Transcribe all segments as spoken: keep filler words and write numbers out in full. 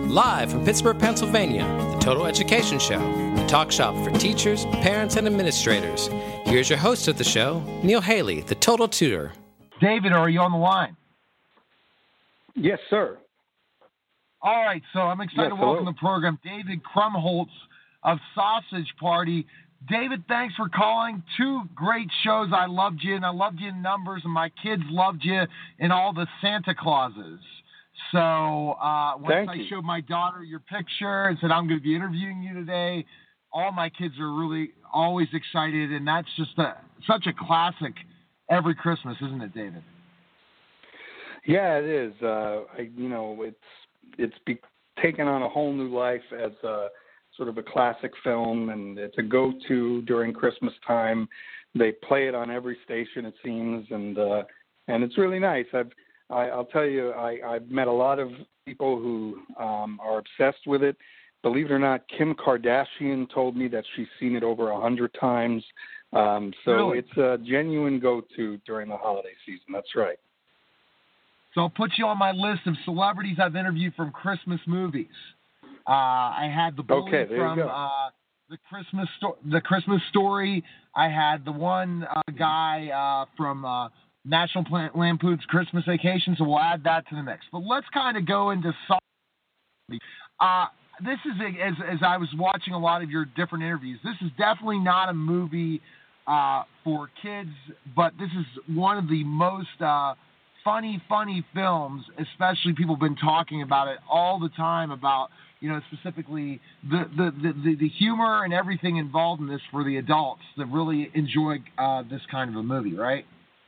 Live from Pittsburgh, Pennsylvania, the Total Education Show, the talk shop for teachers, parents, and administrators. Here's your host of the show, Neil Haley, the Total Tutor. David, are you on the line? Yes, sir. All right, so I'm excited yes, to welcome hello. to the program David Krumholtz of Sausage Party. David, thanks for calling. Two great shows. I loved you, and I loved you in numbers, and my kids loved you in all the Santa Clauses. So uh, once Thank I you. showed my daughter your picture and said, I'm going to be interviewing you today, all my kids are really always excited, and that's just a, such a classic every Christmas, isn't it, David? Yeah, it is. Uh, I, you know, it's it's be, taken on a whole new life as a sort of a classic film, and it's a go-to during Christmas time. They play it on every station, it seems, and uh, and it's really nice. I've I, I'll tell you, I, I've met a lot of people who um, are obsessed with it. Believe it or not, Kim Kardashian told me that she's seen it over a hundred times. Um, so Really? It's a genuine go-to during the holiday season. That's right. So I'll put you on my list of celebrities I've interviewed from Christmas movies. Uh, I had the bully Okay, there you from go. uh, the Christmas sto- the Christmas Story. I had the one uh, guy uh, from uh, National Lampoon's Christmas Vacation. So we'll add that to the mix. But let's kind of go into some. Uh, this is a, as as I was watching a lot of your different interviews. This is definitely not a movie uh, for kids, but this is one of the most uh, funny, funny films. Especially people have been talking about it all the time about, you know, specifically the the, the, the humor and everything involved in this for the adults that really enjoy uh, this kind of a movie, right?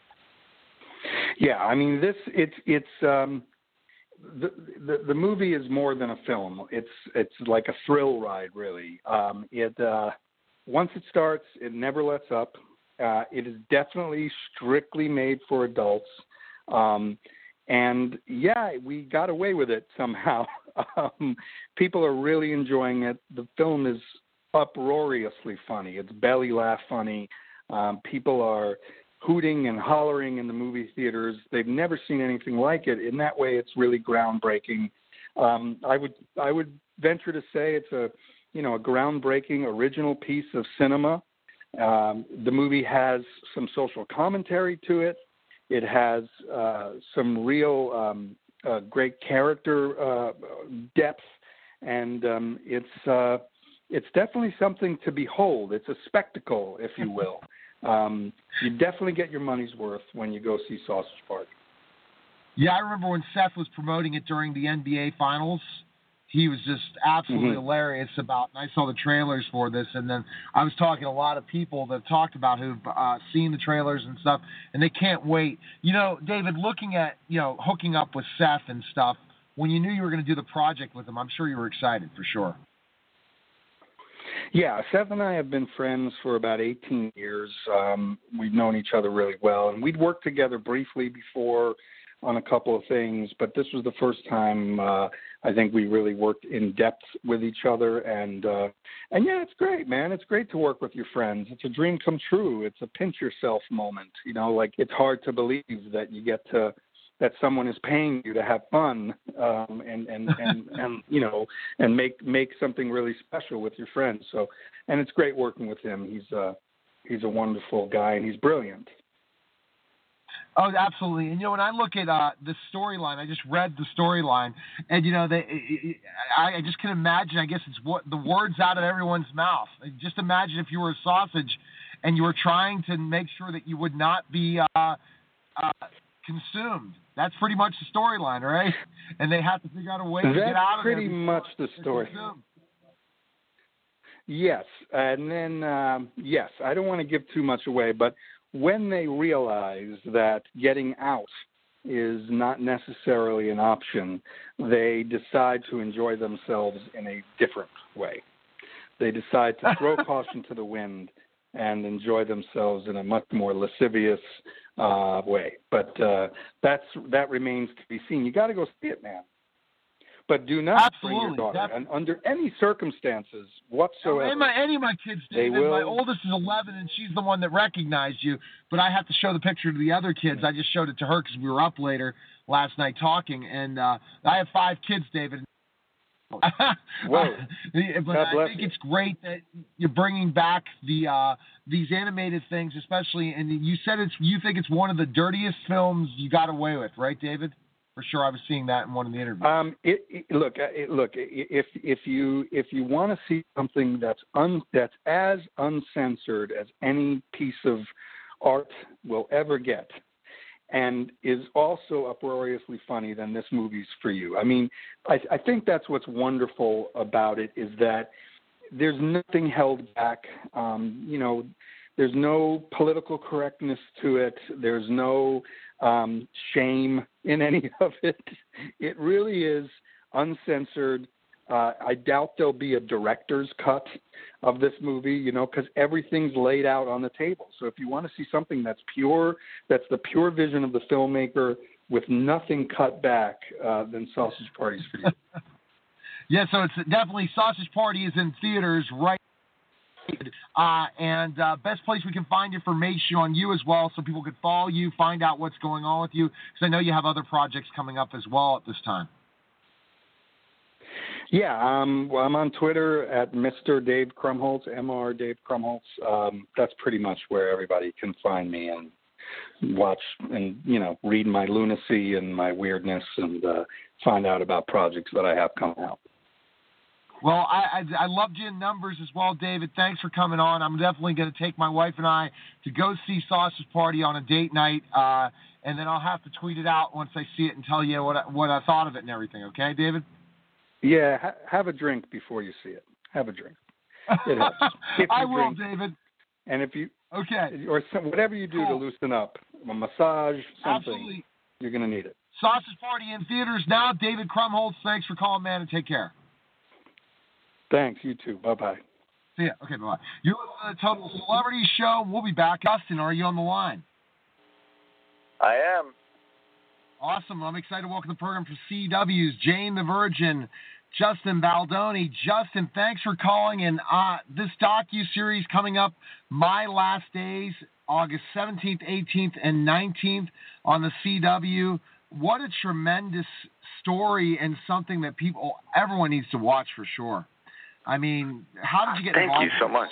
Yeah, I mean, this it's it's um, the, the the movie is more than a film. It's it's like a thrill ride, really. Um, it uh, once it starts, it never lets up. Uh, it is definitely strictly made for adults, um, and yeah, we got away with it somehow. um, people are really enjoying it. The film is uproariously funny. It's belly laugh funny. Um, people are hooting and hollering in the movie theaters. They've never seen anything like it. In that way, it's really groundbreaking. Um, I would I would venture to say it's a you know a groundbreaking original piece of cinema. Um, the movie has some social commentary to it. It has uh, some real um, uh, great character uh, depth, and um, it's uh, it's definitely something to behold. It's a spectacle, if you will. Um, you definitely get your money's worth when you go see Sausage Party. Yeah, I remember when Seth was promoting it during the N B A Finals. He was just absolutely Mm-hmm. hilarious about, and I saw the trailers for this, and then I was talking to a lot of people that have talked about who've uh, seen the trailers and stuff, and they can't wait. You know, David, looking at, you know, hooking up with Seth and stuff, when you knew you were going to do the project with him, I'm sure you were excited for sure. Yeah, Seth and I have been friends for about eighteen years. Um, we've known each other really well, and we'd worked together briefly before on a couple of things, but this was the first time uh, I think we really worked in depth with each other. And uh, and yeah, it's great, man. It's great to work with your friends. It's a dream come true. It's a pinch yourself moment. You know, like it's hard to believe that you get to that someone is paying you to have fun um, and, and, and, and, you know, and make, make something really special with your friends. So, and it's great working with him. He's uh, he's a wonderful guy, and he's brilliant. Oh, absolutely. And, you know, when I look at uh, the storyline, I just read the storyline, and, you know, they, I, I just can imagine, I guess it's what the words out of everyone's mouth. Just imagine if you were a sausage and you were trying to make sure that you would not be uh, uh, consumed. That's pretty much the storyline, right? And they have to figure out a way to That's get out of there. pretty much the story. Yes, and then um, yes, I don't want to give too much away, but when they realize that getting out is not necessarily an option, they decide to enjoy themselves in a different way. They decide to throw caution to the wind and enjoy themselves in a much more lascivious uh, way. But uh, that's that remains to be seen. You got to go see it, man. But do not Absolutely, bring your daughter, definitely. and under any circumstances whatsoever. And my, any of my kids, They David, will- my oldest is eleven, and she's the one that recognized you. But I have to show the picture to the other kids. I just showed it to her because we were up later last night talking. And uh, I have five kids, David. Whoa. but God I bless think you. it's great that you're bringing back the uh, these animated things, especially. And you said it's you think it's one of the dirtiest films you got away with, right, David? For sure, I was seeing that in one of the interviews. Um, it, it, look, it, look. If if you if you want to see something that's un, that's as uncensored as any piece of art will ever get, and is also uproariously funny, then this movie's for you. I mean, I, I think that's what's wonderful about it is that there's nothing held back. Um, you know, there's no political correctness to it. There's no um, shame in any of it. It really is uncensored. Uh, I doubt there'll be a director's cut of this movie, you know, because everything's laid out on the table. So if you want to see something that's pure, that's the pure vision of the filmmaker with nothing cut back, uh, then Sausage Party's for you. Yeah, so it's definitely Sausage Party is in theaters right uh, and uh, best place we can find information on you as well so people could follow you, find out what's going on with you, because I know you have other projects coming up as well at this time. Yeah, um, well, I'm on Twitter at Mister Dave Krumholtz, M R Dave Krumholtz. Um, that's pretty much where everybody can find me and watch and, you know, read my lunacy and my weirdness and uh, find out about projects that I have coming out. Well, I, I I loved you in numbers as well, David. Thanks for coming on. I'm definitely going to take my wife and I to go see Sausage Party on a date night, uh, and then I'll have to tweet it out once I see it and tell you what I, what I thought of it and everything. Okay, David? Yeah, ha- have a drink before you see it. Have a drink. It helps. I will, drink, David. And if you okay, or some, whatever you do cool. to loosen up, a massage, something, Absolutely. You're going to need it. Sausage Party in theaters now. David Krumholtz, thanks for calling, man, and take care. Thanks. You too. Bye-bye. See ya. Okay, bye-bye. You're listening to the Total Celebrity Show. We'll be back. Justin, are you on the line? I am. Awesome. I'm excited to welcome the program for C W's Jane the Virgin, Justin Baldoni. Justin, thanks for calling. And uh, this docu-series coming up, My Last Days, August seventeenth, eighteenth, and nineteenth on the C W. What a tremendous story and something that people, everyone needs to watch for sure. I mean, how did you get Thank involved? Thank you so much.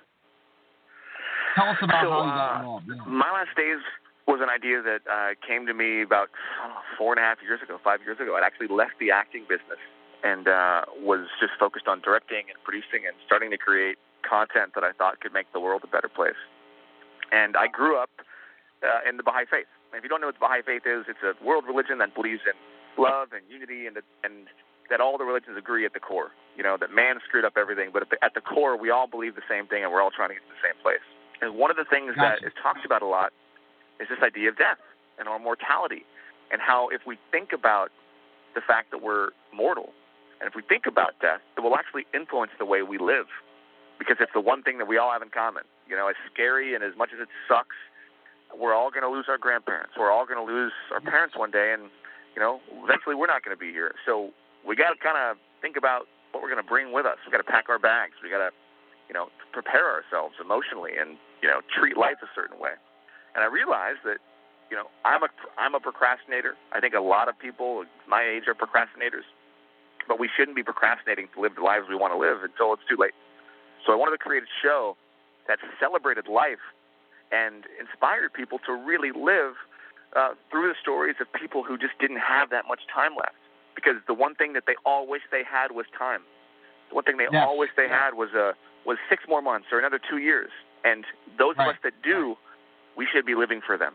Tell us about so, how you got uh, involved. Yeah. My Last Days was an idea that uh, came to me about oh, four and a half years ago, five years ago. I'd actually left the acting business and uh, was just focused on directing and producing and starting to create content that I thought could make the world a better place. And I grew up uh, in the Baha'i faith. And if you don't know what the Baha'i faith is, it's a world religion that believes in love and unity and, and that all the religions agree at the core. You know, that man screwed up everything, but at the, at the core, we all believe the same thing and we're all trying to get to the same place. And one of the things gotcha. that is talked about a lot is this idea of death and our mortality, and how if we think about the fact that we're mortal, and if we think about death, it will actually influence the way we live, because it's the one thing that we all have in common. You know, as scary and as much as it sucks, we're all going to lose our grandparents. We're all going to lose our parents one day, and, you know, eventually we're not going to be here. So we got to kind of think about what we're going to bring with us. We got to pack our bags. We got to, you know, prepare ourselves emotionally and, you know, treat life a certain way. And I realized that, you know, I'm a, I'm a procrastinator. I think a lot of people my age are procrastinators, but we shouldn't be procrastinating to live the lives we want to live until it's too late. So I wanted to create a show that celebrated life and inspired people to really live uh, through the stories of people who just didn't have that much time left. Because the one thing that they all wish they had was time. The one thing they yes. all wish they had was uh, was six more months or another two years. And those right. of us that do, we should be living for them.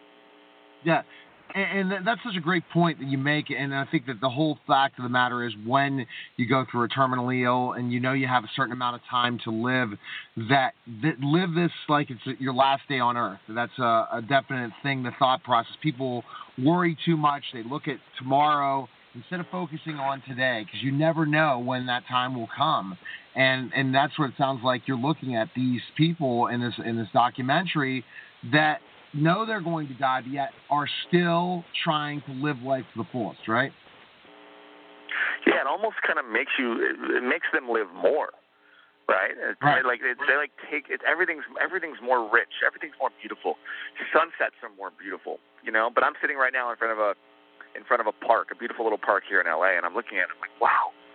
Yeah, and, and that's such a great point that you make. And I think that the whole fact of the matter is when you go through a terminally ill and you know you have a certain amount of time to live, that, that live this like it's your last day on earth. That's a, a definite thing, the thought process. People worry too much. They look at tomorrow instead of focusing on today, because you never know when that time will come. And and that's what it sounds like you're looking at, these people in this in this documentary that know they're going to die, but yet are still trying to live life to the fullest, right? Yeah, it almost kind of makes you, it makes them live more, right? It's right. Like they, they like take it. Everything's everything's more rich. Everything's more beautiful. Sunsets are more beautiful, you know. But I'm sitting right now in front of a in front of a park, a beautiful little park here in L A, and I'm looking at it, I'm like, wow,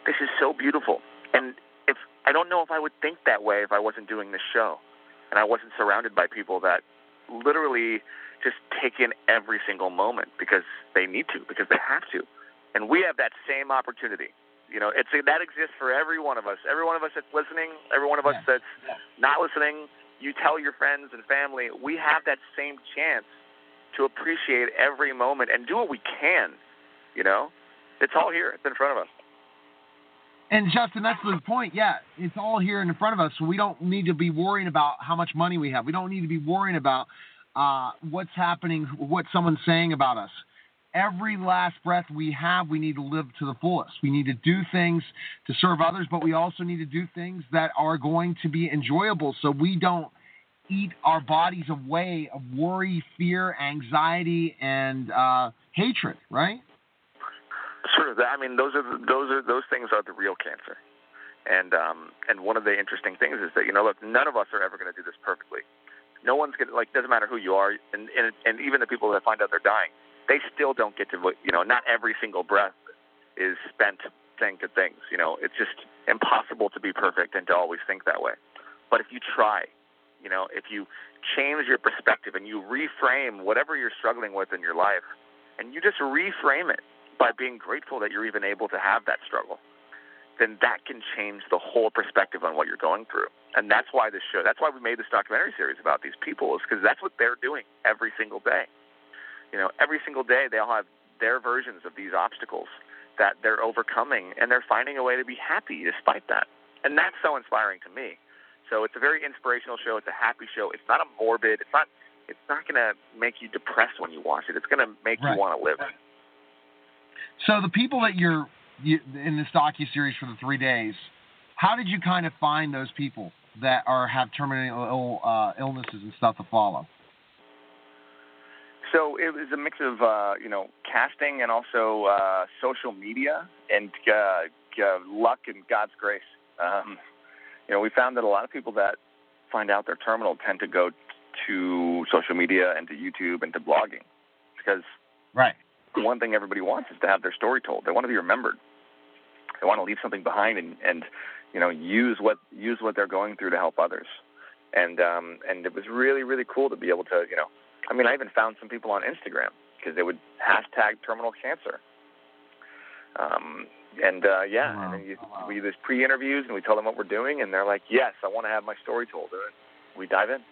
this is so beautiful. And if I don't know if I would think that way if I wasn't doing this show and I wasn't surrounded by people that literally just take in every single moment because they need to, because they have to. And we have that same opportunity. You know, it's that exists for every one of us. Every one of us that's listening, every one of us yeah. that's yeah. not listening, you tell your friends and family, we have that same chance to appreciate every moment and do what we can, you know? It's all here. It's in front of us. And, Justin, that's the point. Yeah, it's all here in front of us, so we don't need to be worrying about how much money we have. We don't need to be worrying about uh, what's happening, what someone's saying about us. Every last breath we have, we need to live to the fullest. We need to do things to serve others, but we also need to do things that are going to be enjoyable so we don't eat our bodies away of worry, fear, anxiety, and uh, hatred, right? Sure. I mean, those are the, those are those things are the real cancer. And um, and one of the interesting things is that, you know, look, none of us are ever going to do this perfectly. No one's going to, like, doesn't matter who you are, and, and and even the people that find out they're dying, they still don't get to, you know, not every single breath is spent saying good things. You know, it's just impossible to be perfect and to always think that way. But if you try, you know, if you change your perspective and you reframe whatever you're struggling with in your life, and you just reframe it by being grateful that you're even able to have that struggle, then that can change the whole perspective on what you're going through. And that's why this show, that's why we made this documentary series about these people, is because that's what they're doing every single day. You know, every single day they all have their versions of these obstacles that they're overcoming, and they're finding a way to be happy despite that. And that's so inspiring to me. So it's a very inspirational show. It's a happy show. It's not a morbid. It's not. It's not going to make you depressed when you watch it. It's going to make right. you want to live. So the people that you're you, in this docu-series for the three days, how did you kind of find those people that are have terminal Ill, uh, illnesses and stuff to follow? So it was a mix of, uh, you know, casting and also uh, social media and uh, uh, luck and God's grace. Um, you know, we found that a lot of people that find out they're terminal tend to go to social media and to YouTube and to blogging because right. one thing everybody wants is to have their story told. They want to be remembered. They want to leave something behind and, and you know, use what use what they're going through to help others. And um, and it was really, really cool to be able to, you know, I mean, I even found some people on Instagram because they would hashtag terminal cancer. Um, and, uh, yeah, wow. and then you, oh, wow. we do this pre-interviews, and we tell them what we're doing, and they're like, yes, I want to have my story told. And we dive in.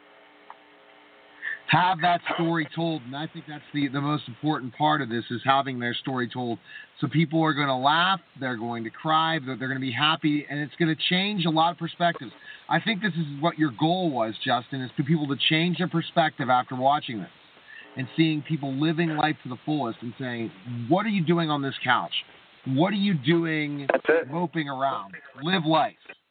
Have that story told, and I think that's the, the most important part of this is having their story told. So people are going to laugh, they're going to cry, they're, they're going to be happy, and it's going to change a lot of perspectives. I think this is what your goal was, Justin, is for people to change their perspective after watching this and seeing people living life to the fullest and saying, what are you doing on this couch? What are you doing moping around? Live life.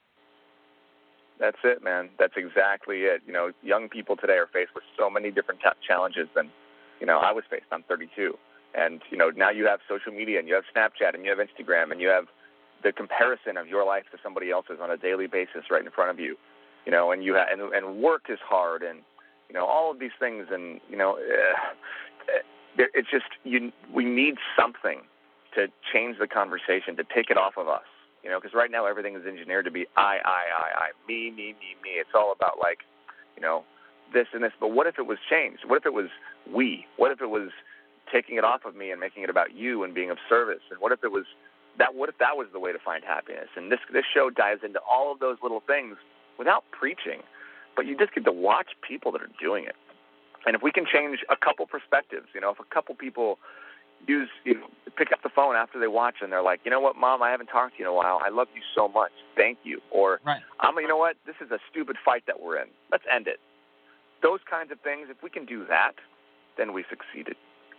That's it, man. That's exactly it. You know, young people today are faced with so many different t- challenges than, you know, I was faced. I'm thirty-two. And, you know, now you have social media and you have Snapchat and you have Instagram and you have the comparison of your life to somebody else's on a daily basis right in front of you, you know, and you ha- and, and work is hard and, you know, all of these things. And, you know, uh, it's just you. we need something to change the conversation, to take it off of us. You know, because right now everything is engineered to be I, I, I, I, me, me, me, me. It's all about, like, you know, this and this. But what if it was changed? What if it was we? What if it was taking it off of me and making it about you and being of service? And what if it was that? What if that was the way to find happiness? And this this show dives into all of those little things without preaching, but you just get to watch people that are doing it. And if we can change a couple perspectives, you know, if a couple people use, you know, pick up the phone after they watch and they're like, you know what, Mom, I haven't talked to you in a while. I love you so much. Thank you. Or, right. I'm, you know what, this is a stupid fight that we're in. Let's end it. Those kinds of things, if we can do that, then we succeeded.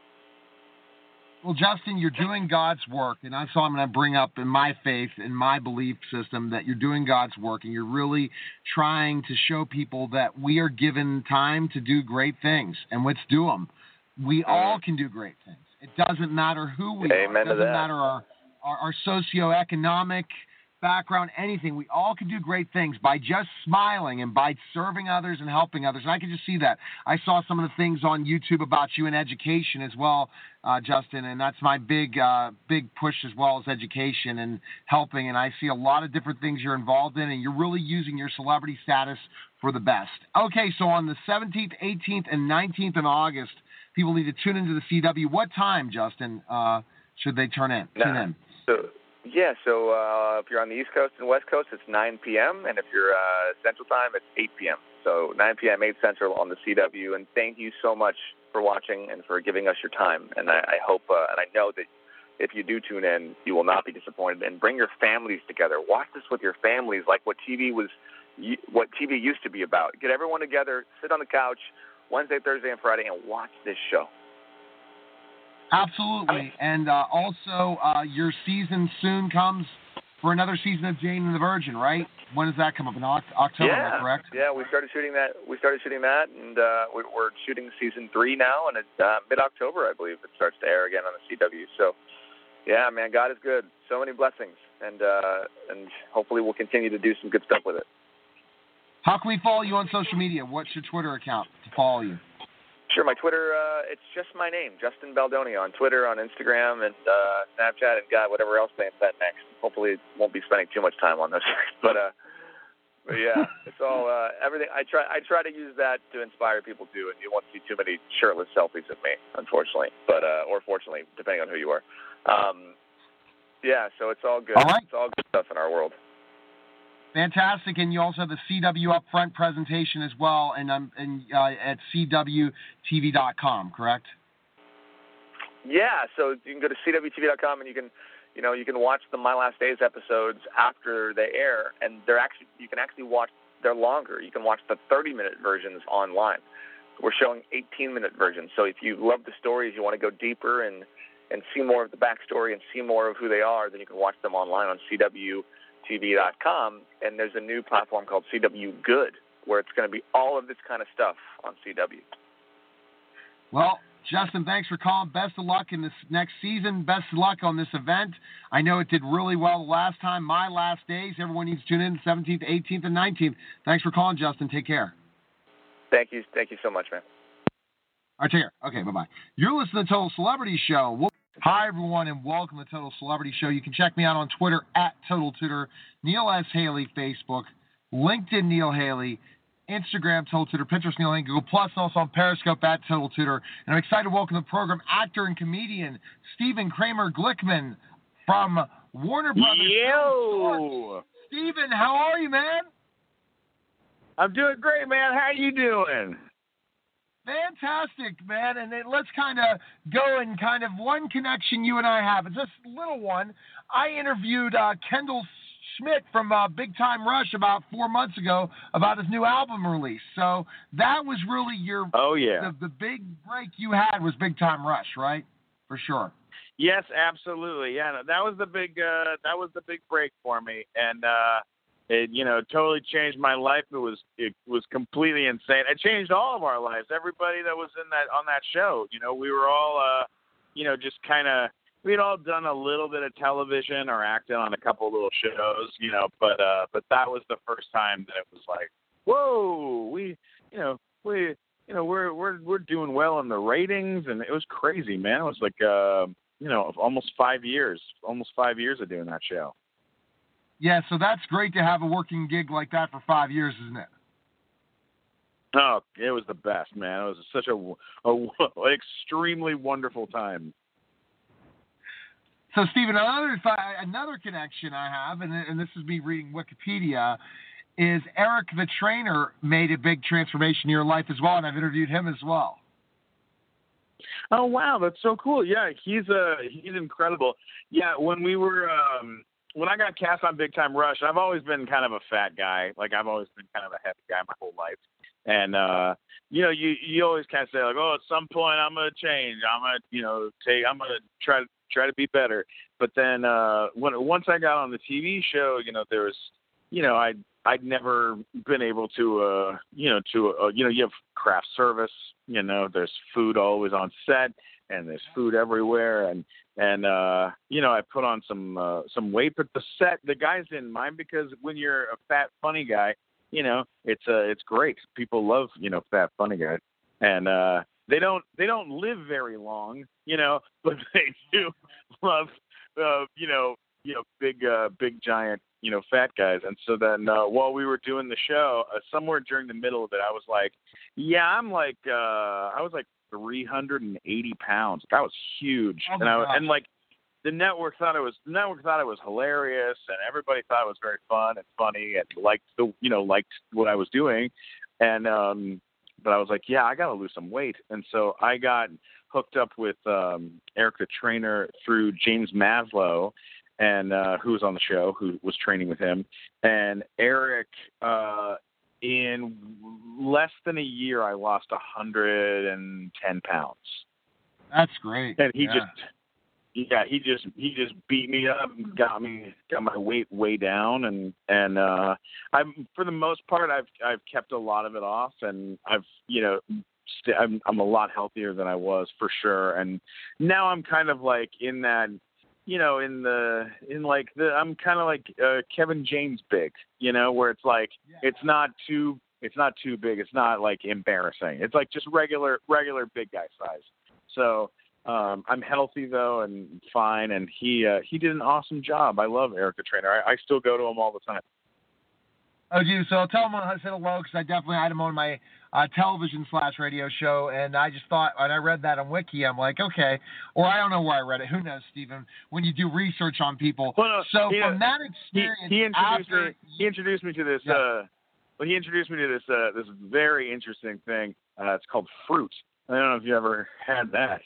Well, Justin, you're doing God's work, and that's all I'm going to bring up in my faith, in my belief system, that you're doing God's work, and you're really trying to show people that we are given time to do great things, and let's do them. We mm. all can do great things. It doesn't matter who we Amen are. It doesn't to that. matter our, our, our socioeconomic background, anything. We all can do great things by just smiling and by serving others and helping others. And I can just see that. I saw some of the things on YouTube about you in education as well, uh, Justin, and that's my big, uh, big push as well as education and helping. And I see a lot of different things you're involved in, and you're really using your celebrity status for the best. Okay, so on the seventeenth, eighteenth, and nineteenth in August, people need to tune into the C W. What time, Justin, uh, should they turn in? Tune in. So, yeah, so uh, if you're on the East Coast and West Coast, it's nine p.m., and if you're uh, Central Time, it's eight p.m. So nine p.m., eight Central on the C W, and thank you so much for watching and for giving us your time. And I, I hope uh, and I know that if you do tune in, you will not be disappointed. And bring your families together. Watch this with your families, like what T V was, what T V used to be about. Get everyone together, sit on the couch Wednesday, Thursday, and Friday, and watch this show. Absolutely. And uh, also, uh, your season soon comes for another season of Jane and the Virgin, right? When does that come up? In October, yeah. am I correct? Yeah, we started shooting that. We started shooting that, and uh, we, we're shooting season three now, and it's uh, mid-October, I believe, it starts to air again on the C W. So, yeah, man, God is good. So many blessings, and uh, and hopefully we'll continue to do some good stuff with it. How can we follow you on social media? What's your Twitter account to follow you? Sure, my Twitter, uh, it's just my name, Justin Baldoni, on Twitter, on Instagram, and uh, Snapchat, and God, whatever else they invent next. Hopefully, won't be spending too much time on this, but uh, but yeah, it's all uh, everything. I try, I try to use that to inspire people too, and you won't see too many shirtless selfies of me, unfortunately, but uh, or fortunately, depending on who you are. Um, yeah, so it's all good. All right. It's all good stuff in our world. Fantastic, and you also have the C W Upfront presentation as well, and um, and uh, at C W T V dot com, correct? Yeah, so you can go to C W T V dot com and you can, you know, you can watch the My Last Days episodes after they air, and they're actually you can actually watch they're longer. You can watch the thirty minute versions online. We're showing eighteen minute versions. So if you love the stories, you want to go deeper and and see more of the backstory and see more of who they are, then you can watch them online on C W T V dot com, and there's a new platform called C W Good, where it's going to be all of this kind of stuff on C W. Well, Justin, thanks for calling. Best of luck in this next season. Best of luck on this event. I know it did really well the last time. My Last Days. Everyone needs to tune in the seventeenth, eighteenth, and nineteenth. Thanks for calling, Justin. Take care. Thank you. Thank you so much, man. All right, take care. Okay, bye-bye. You're listening to Total Celebrity Show. We'll- Hi, everyone, and welcome to Total Celebrity Show. You can check me out on Twitter, at Total Tutor, Neil S. Haley, Facebook, LinkedIn, Neil Haley, Instagram, Total Tutor, Pinterest, Neil Haley, Google Plus, and also on Periscope, at Total Tutor. And I'm excited to welcome to the program actor and comedian Stephen Kramer Glickman from Warner Brothers. Yo! Stephen, how are you, man? I'm doing great, man. How you doing? Fantastic, man. And then let's kind of go and kind of one connection you and I have. It's just a little one. I interviewed uh, Kendall Schmidt from uh, Big Time Rush about four months ago about his new album release. So that was really your oh yeah the, the big break you had was Big Time Rush, right? For sure. Yes, absolutely. Yeah, no, that was the big uh, that was the big break for me, and uh, it you know totally changed my life. It was it was completely insane. It changed all of our lives. Everybody that was in that on that show, you know, we were all uh, you know just kind of. We'd all done a little bit of television or acted on a couple little shows, you know, but uh, but that was the first time that it was like, whoa, we, you know, we, you know, we're we're we're doing well in the ratings, and it was crazy, man. It was like, uh, you know, almost five years, almost five years of doing that show. Yeah, so that's great to have a working gig like that for five years, isn't it? Oh, it was the best, man. It was such a, a, a extremely wonderful time. So, Stephen, another another connection I have, and, and this is me reading Wikipedia, is Eric the Trainer made a big transformation in your life as well, and I've interviewed him as well. Oh wow, that's so cool! Yeah, he's uh he's incredible. Yeah, when we were um, when I got cast on Big Time Rush, I've always been kind of a fat guy. Like I've always been kind of a hefty guy my whole life, and uh, you know, you you always kind of say like, oh, at some point I'm gonna change. I'm gonna you know take. I'm gonna try to. try to be better. But then uh, when once I got on the T V show, you know, there was, you know, I I'd never been able to, uh, you know, to, uh, you know, you have craft service, you know, there's food always on set and there's food everywhere. And, and, uh, you know, I put on some, uh, some weight, but the set, the guys didn't mind because when you're a fat, funny guy, you know, it's, uh, it's great. People love, you know, fat, funny guys. And, uh, they don't, they don't live very long, you know, but they do love, uh, you know, you know, big, uh, big, giant, you know, fat guys. And so then uh, while we were doing the show, uh, somewhere during the middle of it, I was like, yeah, I'm like, uh, I was like three hundred eighty pounds. That was huge. Oh and I God. and like the network thought it was, the network thought it was hilarious, and everybody thought it was very fun and funny and liked the, you know, liked what I was doing. And, um, but I was like, yeah, I got to lose some weight. And so I got hooked up with um, Eric the trainer through James Maslow, and uh, who was on the show, who was training with him. And Eric, uh, in less than a year, I lost one hundred ten pounds. That's great. And he yeah. just, yeah, he just he just beat me up, and got me got my weight way down, and and uh, I'm for the most part, I've I've kept a lot of it off, and I've you know. St- I'm I'm a lot healthier than I was for sure, and now I'm kind of like in that. You know, in the, in like the, I'm kind of like uh, Kevin James big, you know, where it's like, yeah. it's not too, it's not too big. It's not like embarrassing. It's like just regular, regular big guy size. So um, I'm healthy though and fine. And he, uh, he did an awesome job. I love Eric the trainer. I, I still go to him all the time. Oh, dude, so I'll tell him I said hello because I definitely had him on my uh, television slash radio show, and I just thought, when I read that on Wiki, I'm like, okay, or I don't know where I read it. Who knows, Stephen? When you do research on people. Well, no, so he, from that experience, he, he introduced after, me. He introduced me to this. Yeah. Uh, well, he introduced me to this uh, this very interesting thing. Uh, it's called fruit. I don't know if you ever had that.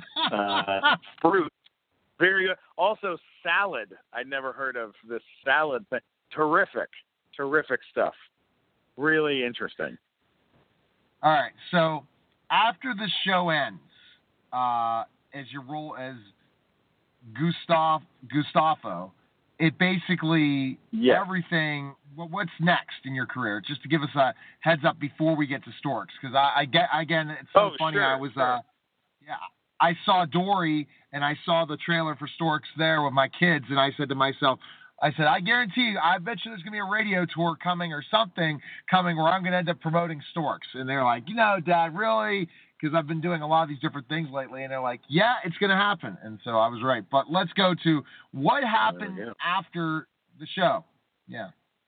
Uh, fruit, very good. Also, salad. I'd never heard of this salad thing. Terrific. Terrific stuff. Really interesting. All right. So after the show ends, uh, as your role as Gustav Gustavo, it basically yeah. everything. What's next in your career? Just to give us a heads up before we get to Storks, because I, I get again, it's so oh, funny. Sure, I was, sure. uh, yeah, I saw Dory and I saw the trailer for Storks there with my kids, and I said to myself. I said, I guarantee you, I bet you there's going to be a radio tour coming or something coming where I'm going to end up promoting Storks. And they're like, you know, Dad, really? Because I've been doing a lot of these different things lately. And they're like, yeah, it's going to happen. And so I was right. But let's go to what happened after the show. Yeah.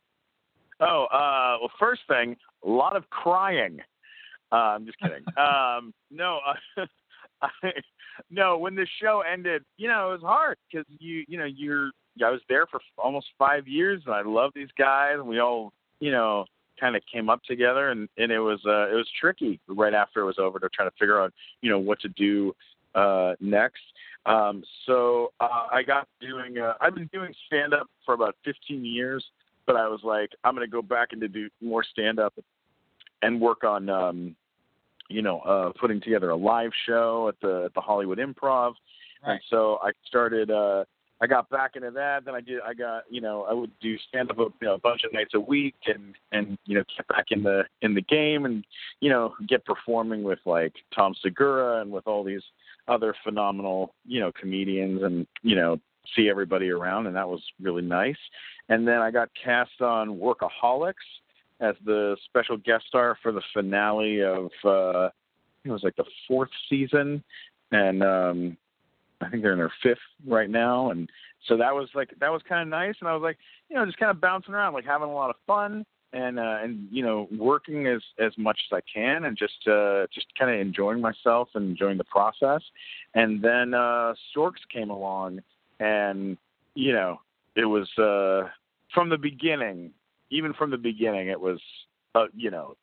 Oh, uh, well, first thing, a lot of crying. Uh, I'm just kidding. um, no, uh, I, no, when the show ended, you know, it was hard because you, you know, you're, I was there for almost five years, and I love these guys. And we all, you know, kind of came up together, and, and it was uh, it was tricky right after it was over to try to figure out, you know, what to do uh, next. Um, so uh, I got doing. Uh, I've been doing stand up for about fifteen years, but I was like, I'm going to go back and to do more stand up and work on, um, you know, uh, putting together a live show at the at the Hollywood Improv, right. And so I started. Uh, I got back into that. Then I did. I got, you know, I would do stand up, you know, a bunch of nights a week, and and you know, get back in the in the game, and you know, get performing with like Tom Segura and with all these other phenomenal, you know, comedians, and you know, see everybody around, and that was really nice. And then I got cast on Workaholics as the special guest star for the finale of uh, it was like the fourth season, and um, I think they're in their fifth right now. And so that was like, that was kind of nice. And I was like, you know, just kind of bouncing around, like having a lot of fun and, uh, and, you know, working as, as much as I can and just, uh, just kind of enjoying myself and enjoying the process. And then, uh, Storks came along, and, you know, it was, uh, from the beginning, even from the beginning, it was, uh, you know,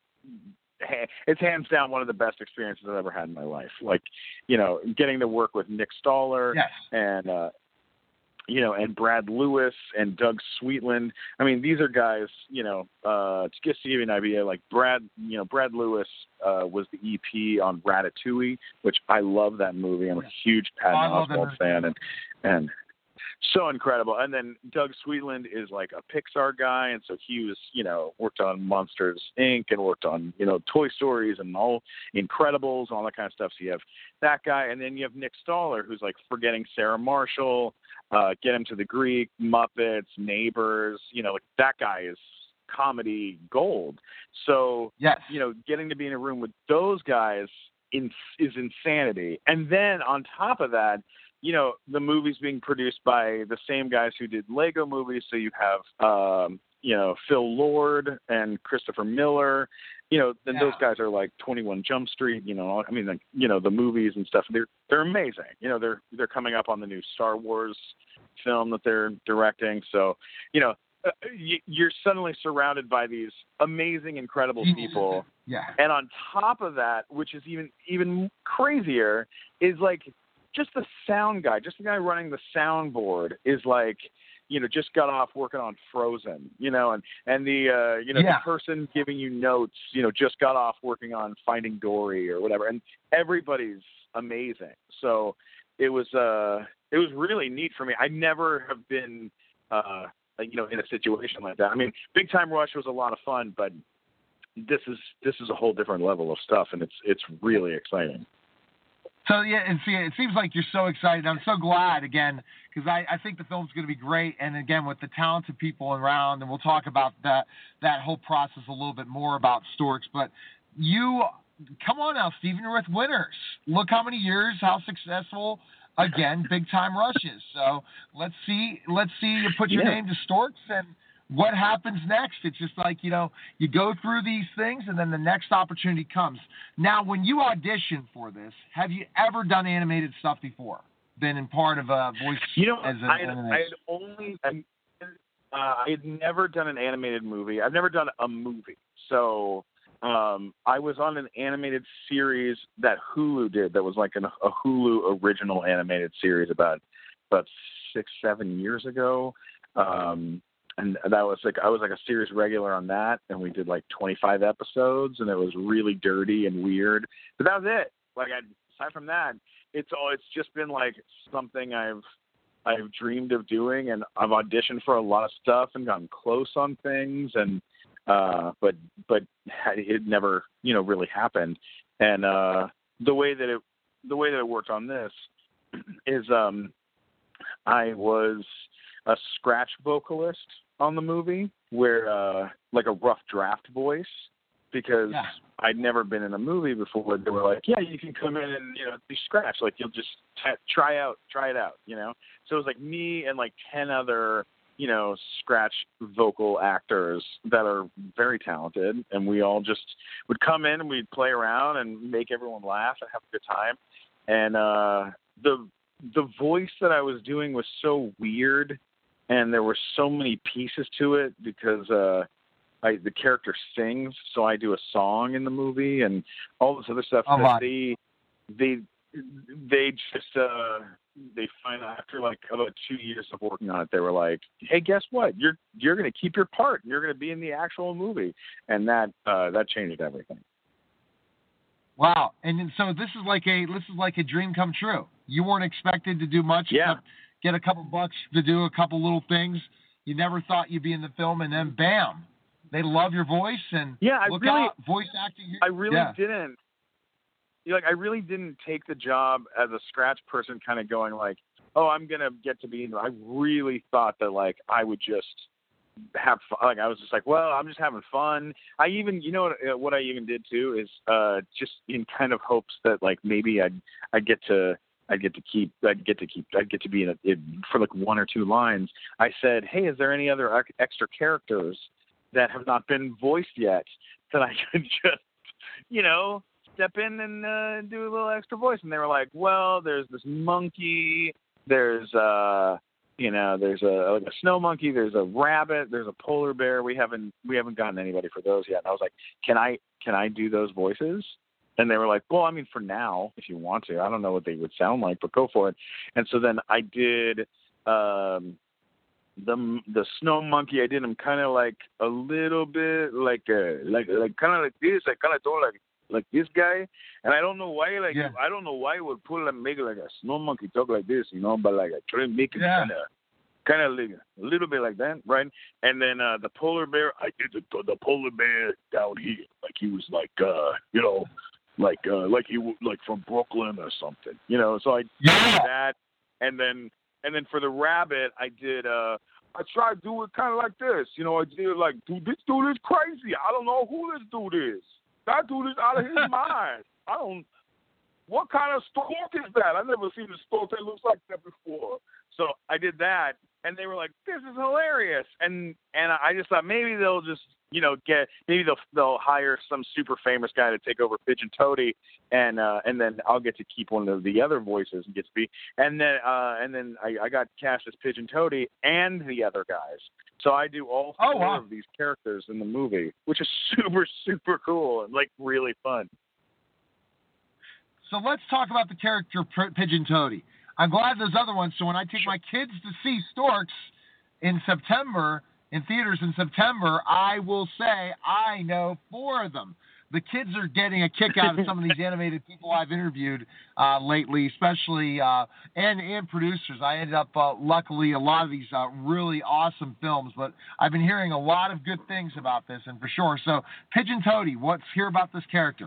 it's hands down one of the best experiences I've ever had in my life. Like, you know, getting to work with Nick Stoller yes. and, uh, you know, and Brad Lewis and Doug Sweetland. I mean, these are guys, you know, uh, to just give you an idea, like Brad, you know, Brad Lewis uh, was the E P on Ratatouille, which I love that movie. I'm a huge Patton Oswalt fan. And, and so incredible. And then Doug Sweetland is like a Pixar guy, and so he was, you know, worked on Monsters Incorporated and worked on, you know, Toy Stories and all Incredibles, all that kind of stuff. So you have that guy, and then you have Nick Stoller, who's like Forgetting Sarah Marshall, uh, Get Him to the Greek, Muppets, Neighbors. You know, like that guy is comedy gold. So, yes. you know, getting to be in a room with those guys in, is insanity. And then on top of that, you know, the movie's being produced by the same guys who did Lego movies. So you have, um, you know, Phil Lord and Christopher Miller, you know, and yeah. those guys are like twenty-one Jump Street, you know, I mean, like, you know, the movies and stuff, they're, they're amazing. You know, they're, they're coming up on the new Star Wars film that they're directing. So, you know, uh, you, you're suddenly surrounded by these amazing, incredible people. Yeah. And on top of that, which is even, even crazier, is like, just the sound guy, just the guy running the soundboard is like, you know, just got off working on Frozen, you know, and, and the, uh, you know, yeah. the person giving you notes, you know, just got off working on Finding Dory or whatever. And everybody's amazing. So it was, uh, it was really neat for me. I never have been, uh, you know, in a situation like that. I mean, Big Time Rush was a lot of fun, but this is, this is a whole different level of stuff. And it's, it's really exciting. So, yeah, and see, it seems like you're so excited. I'm so glad, again, because I, I think the film's going to be great. And, again, with the talented people around, and we'll talk about that that whole process a little bit more about Storks. But you, come on now, Stephen, you're with winners. Look how many years, how successful, again, Big Time Rush is. So let's see, let's see you put your yeah. name to Storks and what happens next. It's just like, you know, you go through these things and then the next opportunity comes. Now, when you audition for this, have you ever done animated stuff before? Been in part of a voice you know, as an I had, animated? I had only, uh, I had never done an animated movie. I've never done a movie. So um, I was on an animated series that Hulu did that was like an, a Hulu original animated series about, about six, seven years ago. Um, And that was like, I was like a series regular on that. And we did like twenty-five episodes and it was really dirty and weird, but that was it. Like I, aside from that, it's all, it's just been like something I've, I've dreamed of doing, and I've auditioned for a lot of stuff and gotten close on things. And, uh, but, but it never, you know, really happened. And, uh, the way that it, the way that it worked on this is, um, I was a scratch vocalist on the movie, where uh, like a rough draft voice, because yeah. I'd never been in a movie before. They were like, yeah, you can come in and, you know, be scratch. Like you'll just t- try out, try it out, you know? So it was like me and like ten other, you know, scratch vocal actors that are very talented. And we all just would come in and we'd play around and make everyone laugh and have a good time. And uh, the, the voice that I was doing was so weird, and there were so many pieces to it because uh, I, the character sings, so I do a song in the movie and all this other stuff. Oh, that they, they, they just uh, they find after like about two years of working on it, they were like, "Hey, guess what? You're you're going to keep your part. You're going to be in the actual movie," and that uh, that changed everything. Wow! And so this is like a this is like a dream come true. You weren't expected to do much. Yeah. Except get a couple bucks to do a couple little things. You never thought you'd be in the film, and then bam, they love your voice and yeah, I look really, out, voice acting. I really yeah. didn't. Like I really didn't take the job as a scratch person, kind of going like, "Oh, I'm gonna get to be." In I really thought that like I would just have fun. Like I was just like, "Well, I'm just having fun." I even, you know, what, what I even did too is uh, just in kind of hopes that like maybe I'd I'd get to. I'd get to keep, I'd get to keep, I'd get to be in, a, in for like one or two lines. I said, "Hey, is there any other extra characters that have not been voiced yet that I could just, you know, step in and uh, do a little extra voice?" And they were like, "Well, there's this monkey, there's, uh, you know, there's a, like a snow monkey, there's a rabbit, there's a polar bear. We haven't, we haven't gotten anybody for those yet." And I was like, can I, can I do those voices? And they were like, "Well, I mean, for now, if you want to. I don't know what they would sound like, but go for it." And so then I did um, the the snow monkey. I did him kind of like a little bit like a, like like kind of like this. I kind of thought like like this guy. And I don't know why like yeah. I don't know why I would pull and make like a snow monkey talk like this, you know. But like I try to make it yeah. kind of kind of like, a little bit like that, right? And then uh, the polar bear, I did the, the polar bear down here, like he was like, uh, you know, like uh, like he w- like from Brooklyn or something, you know. So I Yeah. did that, and then and then for the rabbit, I did. Uh, I tried to do it kind of like this, you know. I did like, dude, this dude is crazy. I don't know who this dude is. That dude is out of his mind. I don't. What kind of stork is that? I've never seen a stork that looks like that before. So I did that, and they were like, "This is hilarious." And and I just thought maybe they'll just, you know, get maybe they'll they'll hire some super famous guy to take over Pigeon Toady, and uh, and then I'll get to keep one of the other voices and get to be. And then uh, and then I, I got cast as Pigeon Toady and the other guys. So I do all four Oh, wow. of these characters in the movie, which is super super cool and like really fun. So let's talk about the character P- Pigeon Toady. I'm glad there's other ones. So when I take my kids to see Storks in September, in theaters in September, I will say I know four of them. The kids are getting a kick out of some of these animated people I've interviewed uh, lately, especially uh, and and producers. I ended up, uh, luckily, a lot of these uh, really awesome films. But I've been hearing a lot of good things about this, and for sure. So Pigeon Toady, let's hear about this character.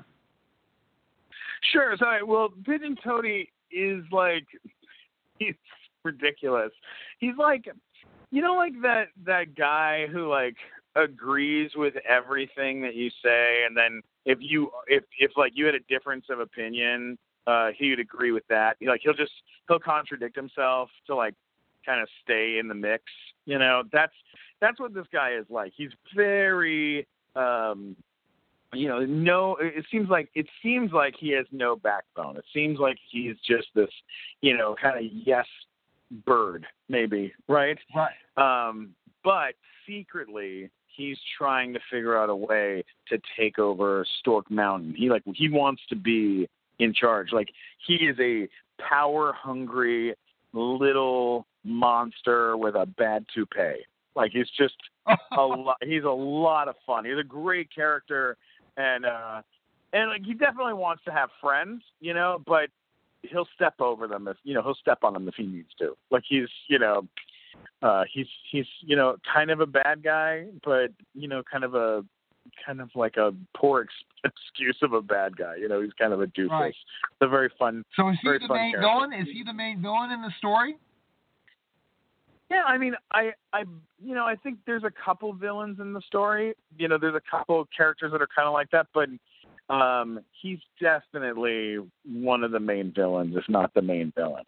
Sure. So, well, Pigeon Toady is like, he's ridiculous. He's like, you know, like that, that guy who like agrees with everything that you say. And then if you, if, if like you had a difference of opinion, uh, he would agree with that. Like, he'll just, he'll contradict himself to like kind of stay in the mix. You know, that's, that's what this guy is like. He's very, um, you know, no, it seems like it seems like he has no backbone. It seems like he's just this, you know, kind of yes bird, maybe, right? Right. Um, but secretly, he's trying to figure out a way to take over Stork Mountain. He like he wants to be in charge. Like, he is a power-hungry little monster with a bad toupee. Like, he's just a lot. He's a lot of fun. He's a great character. And uh, and like he definitely wants to have friends, you know, but he'll step over them if you know he'll step on them if he needs to. Like he's you know uh, he's he's you know kind of a bad guy, but you know kind of a kind of like a poor ex- excuse of a bad guy. You know, he's kind of a doofus. Right. It's a very fun. So is he very the fun main character. villain? Is he the main villain in the story? Yeah, I mean, I, I, you know, I think there's a couple villains in the story. You know, there's a couple characters that are kind of like that, but um, he's definitely one of the main villains, if not the main villain.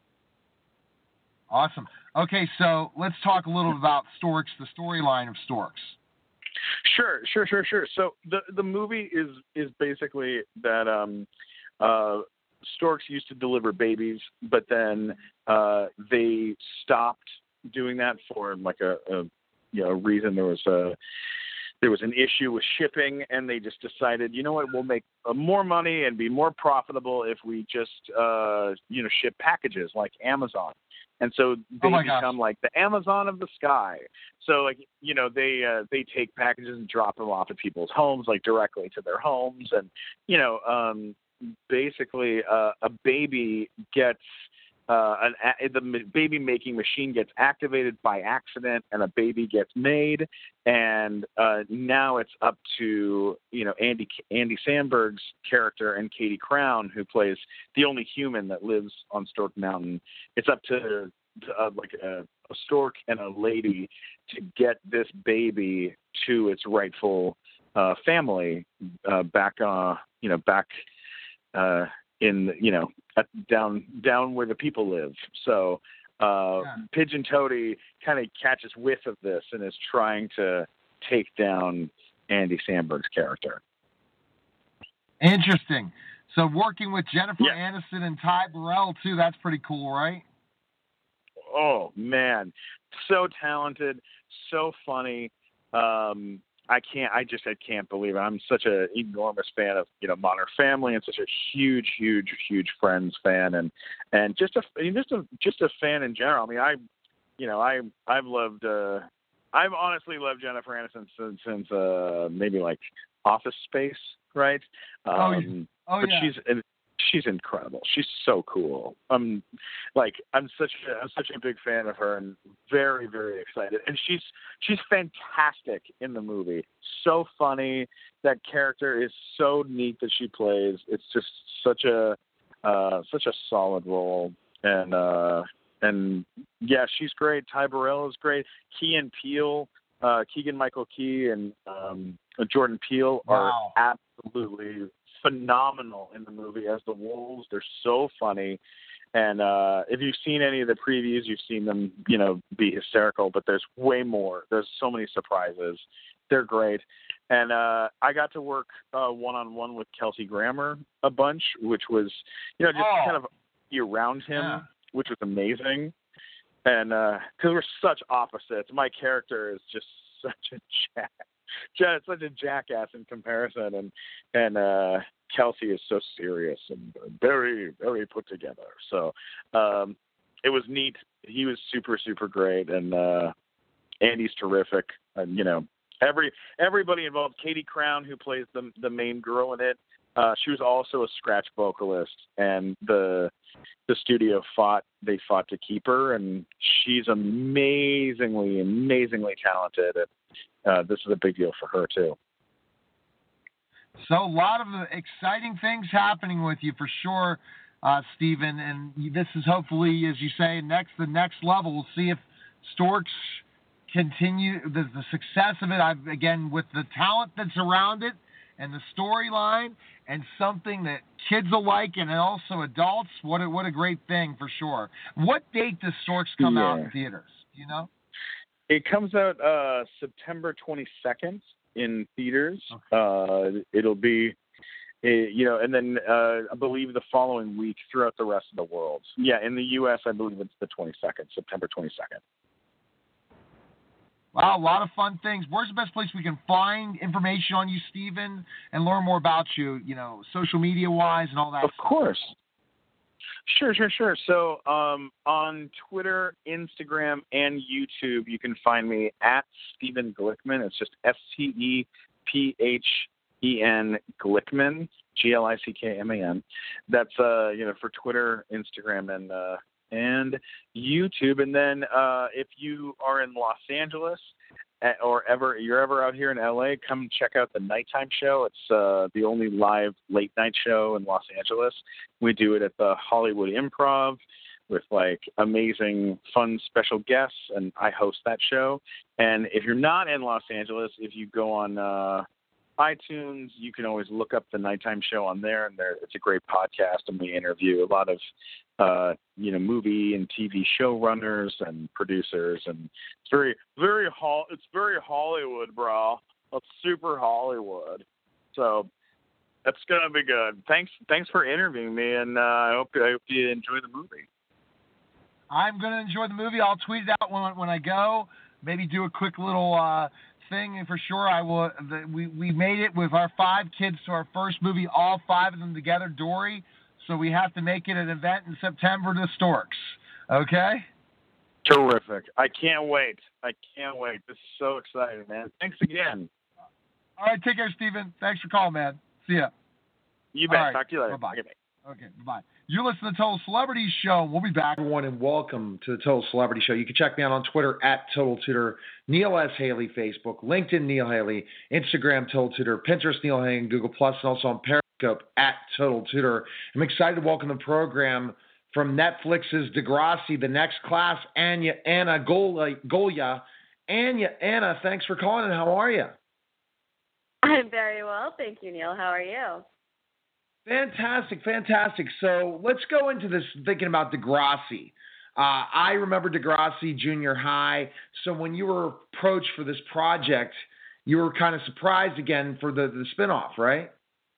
Awesome. Okay, so let's talk a little about Storks, the storyline of Storks. Sure, sure, sure, sure. So the the movie is is basically that um, uh, storks used to deliver babies, but then uh, they stopped doing that for like a, a you know reason. There was a there was an issue with shipping, and they just decided, you know what, we'll make uh, more money and be more profitable if we just uh, you know ship packages like Amazon. And so they oh become gosh. like the Amazon of the sky. So like you know they uh, they take packages and drop them off at people's homes, like directly to their homes, and you know um, basically uh, a baby gets. Uh, an, a, the baby making machine gets activated by accident, and a baby gets made. And uh, now it's up to you know Andy Andy Samberg's character and Katie Crown, who plays the only human that lives on Stork Mountain. It's up to, to uh, like a, a stork and a lady to get this baby to its rightful uh, family uh, back. Uh, you know back. Uh, in you know at, down down where the people live. So uh yeah. Pigeon Toady kind of catches whiff of this and is trying to take down Andy Samberg's character. Interesting. So working with Jennifer yeah. Aniston and Ty Burrell too, that's pretty cool, right? Oh man, so talented, so funny. um I can't. I just. I can't believe it. I'm such an enormous fan of you know Modern Family, and such a huge, huge, huge Friends fan, and and just a just a just a fan in general. I mean, I, you know, I I've loved. Uh, I've honestly loved Jennifer Aniston since since uh, maybe like Office Space, right? Um, oh, oh but yeah. she's she's incredible. She's so cool. Um, like I'm such a, I'm such a big fan of her, and very very excited. And she's she's fantastic in the movie. So funny. That character is so neat that she plays. It's just such a uh, such a solid role. And uh, and yeah, she's great. Ty Burrell is great. Key and Peele, uh, Keegan Michael Key and um, Jordan Peele are Wow. absolutely phenomenal in the movie as the wolves. They're so funny. And uh, if you've seen any of the previews, you've seen them, you know, be hysterical, but there's way more. There's so many surprises. They're great. And uh, I got to work uh, one-on-one with Kelsey Grammer a bunch, which was, you know, just Oh. kind of be around him, Yeah. which was amazing. And because uh, we're such opposites, my character is just such a jack, ja- such a jackass in comparison, and and uh, Kelsey is so serious and very very put together. So um, it was neat. He was super super great, and uh, Andy's terrific. And you know, every everybody involved. Katie Crown, who plays the the main girl in it, uh, she was also a scratch vocalist, and the the studio fought they fought to keep her, and she's amazingly amazingly talented. And uh, this is a big deal for her too. So a lot of exciting things happening with you for sure, uh, Stephen. And this is hopefully, as you say, next the next level. We'll see if Storks continue the, the success of it. I've, again, with the talent that's around it and the storyline and something that kids will like and also adults. What a, what a great thing for sure. What date does Storks come Yeah. out in theaters? Do you know? It comes out uh, September twenty-second in theaters. Uh, it'll be, uh, you know, and then uh, I believe the following week throughout the rest of the world. Yeah, in the U S, I believe it's the twenty-second, September twenty-second. Wow, a lot of fun things. Where's the best place we can find information on you, Stephen, and learn more about you, you know, social media-wise and all that Of stuff? course. Sure, sure, sure. So um, on Twitter, Instagram, and YouTube, you can find me at Stephen Glickman. It's just S T E P H E N Glickman, G L I C K M A N. That's uh, you know, for Twitter, Instagram, and uh, and YouTube. And then uh, if you are in Los Angeles or ever you're ever out here in L A, come check out the Nighttime Show. It's uh, the only live late night show in Los Angeles. We do it at the Hollywood Improv with like amazing, fun, special guests, and I host that show. And if you're not in Los Angeles, if you go on uh, iTunes, you can always look up the Nighttime Show on there, and there it's a great podcast, and we interview a lot of uh, you know movie and T V showrunners and producers, and it's very very hol- it's very Hollywood, bro. It's super Hollywood, so that's gonna be good. Thanks thanks for interviewing me, and uh, I hope I hope you enjoy the movie. I'm going to enjoy the movie. I'll tweet it out when when I go. Maybe do a quick little uh, thing, and for sure I will. The, we we made it with our five kids to our first movie, all five of them together, Dory. So we have to make it an event in September to Storks. Okay? Terrific. I can't wait. I can't wait. This is so exciting, man. Thanks again. All right, take care, Stephen. Thanks for calling, man. See ya. You bet. All right. Talk to you later. Bye-bye. Okay, bye. Okay, bye-bye. You're listening to Total Celebrity Show. We'll be back. Everyone, and welcome to the Total Celebrity Show. You can check me out on Twitter at Total Tutor, Neil S. Haley, Facebook, LinkedIn, Neil Haley, Instagram, Total Tutor, Pinterest, Neil Haley, and Google Plus, and also on Periscope at Total Tutor. I'm excited to welcome the program from Netflix's Degrassi, The Next Class, Anya, Anna Golya. Anya, Anna, thanks for calling, and how are you? I'm very well, thank you, Neil. How are you? Fantastic, fantastic. So let's go into this thinking about Degrassi. Uh, I remember Degrassi Junior High. So when you were approached for this project, you were kind of surprised again for the, the spinoff, right?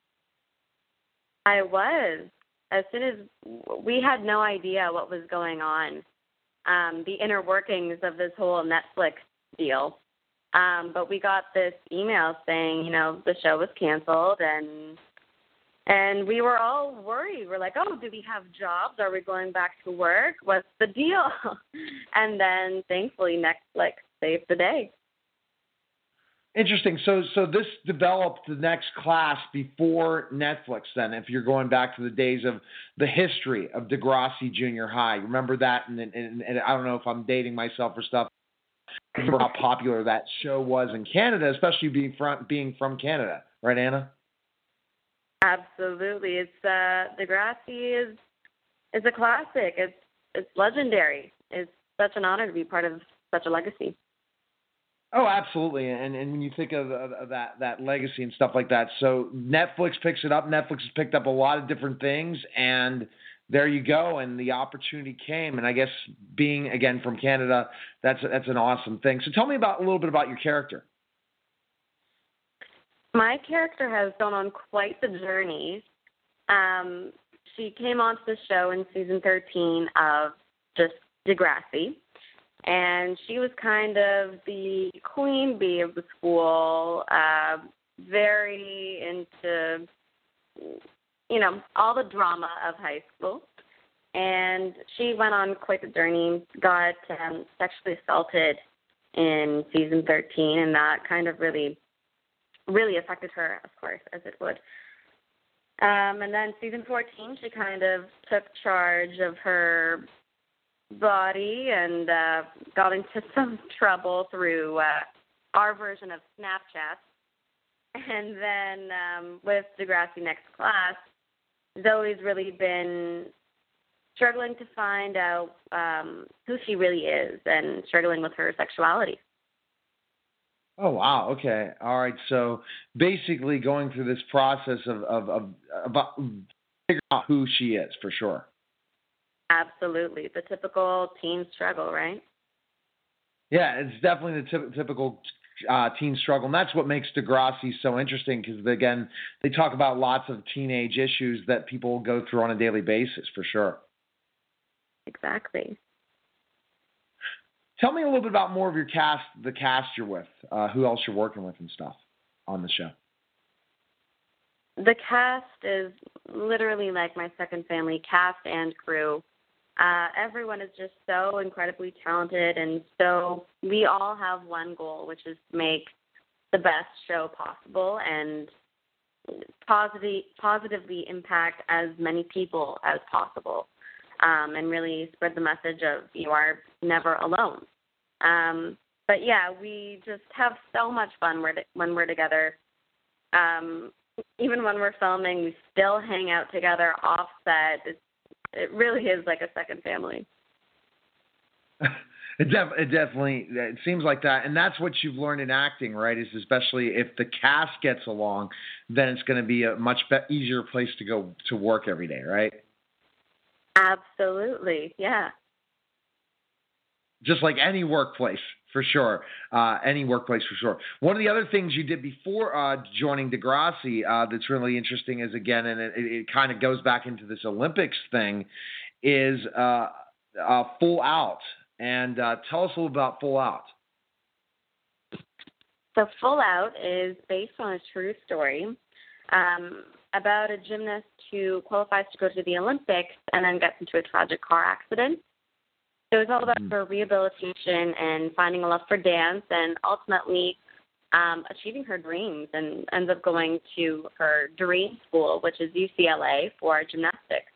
I was. As soon as we had no idea what was going on, um, the inner workings of this whole Netflix deal. Um, but we got this email saying, you know, the show was canceled, and and we were all worried. We're like, oh, do we have jobs? Are we going back to work? What's the deal? And then, thankfully, Netflix saved the day. Interesting. So, so this developed the next class before Netflix. Then, if you're going back to the days of the history of Degrassi Junior High, remember that? And, and, and I don't know if I'm dating myself or stuff. Remember how popular that show was in Canada, especially being from being from Canada, right, Anna? Absolutely. It's uh, Degrassi is is a classic. It's it's legendary. It's such an honor to be part of such a legacy. Oh, absolutely. And and when you think of, of, of that that legacy and stuff like that, so Netflix picks it up. Netflix has picked up a lot of different things, and there you go. And the opportunity came. And I guess being again from Canada, that's that's an awesome thing. So tell me about a little bit about your character. My character has gone on quite the journey. Um, she came onto the show in season thirteen of just Degrassi. And she was kind of the queen bee of the school, uh, very into, you know, all the drama of high school. And she went on quite the journey, got um, sexually assaulted in season thirteen, and that kind of really, really affected her, of course, as it would. Um, and then season fourteen, she kind of took charge of her body and uh, got into some trouble through uh, our version of Snapchat. And then um, with Degrassi Next Class, Zoe's really been struggling to find out um, who she really is and struggling with her sexuality. Oh, wow. Okay. All right. So basically going through this process of, of, of about figuring out who she is, for sure. Absolutely. The typical teen struggle, right? Yeah, it's definitely the t- typical uh, teen struggle. And that's what makes Degrassi so interesting because, again, they talk about lots of teenage issues that people go through on a daily basis, for sure. Exactly. Tell me a little bit about more of your cast, the cast you're with, uh, who else you're working with and stuff on the show. The cast is literally like my second family, cast and crew. Uh, everyone is just so incredibly talented, and so we all have one goal, which is to make the best show possible and positively, positively impact as many people as possible, um, and really spread the message of you are never alone. Um, but yeah, we just have so much fun when we're together. Um, even when we're filming, we still hang out together off set. It's, it really is like a second family. It, def- it definitely it seems like that, and that's what you've learned in acting, right? Is especially if the cast gets along, then it's going to be a much be- easier place to go to work every day, right? Absolutely, yeah. Just like any workplace, for sure. Uh, any workplace, for sure. One of the other things you did before uh, joining Degrassi uh, that's really interesting is, again, and it, it kind of goes back into this Olympics thing, is uh, uh, Full Out. And uh, tell us a little about Full Out. So Full Out is based on a true story um, about a gymnast who qualifies to go to the Olympics and then gets into a tragic car accident. So it's all about her rehabilitation and finding a love for dance and ultimately um, achieving her dreams, and ends up going to her dream school, which is U C L A, for gymnastics.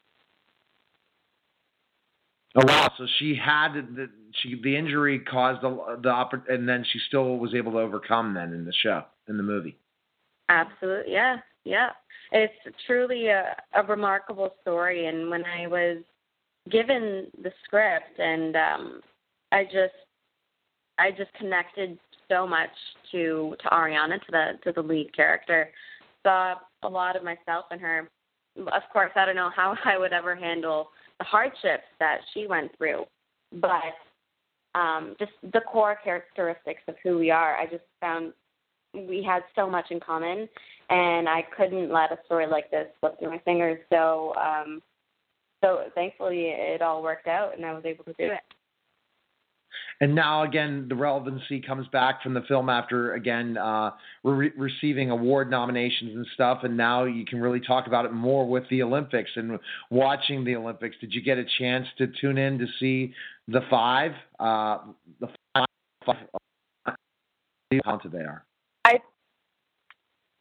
Oh, wow. So she had the, she, the injury caused the, the oppor- and then she still was able to overcome then in the show, in the movie. Absolutely. Yeah. Yeah. It's truly a, a remarkable story. And when I was given the script, and um, I just, I just connected so much to to Ariana, to the to the lead character. Saw a lot of myself in her. Of course, I don't know how I would ever handle the hardships that she went through, but um, just the core characteristics of who we are, I just found we had so much in common, and I couldn't let a story like this slip through my fingers. So. Um, So thankfully, it all worked out, and I was able to do it. And now, again, the relevancy comes back from the film after, again, uh, re- receiving award nominations and stuff, and now you can really talk about it more with the Olympics and watching the Olympics. Did you get a chance to tune in to see the five? Uh, the five, five how talented they are. I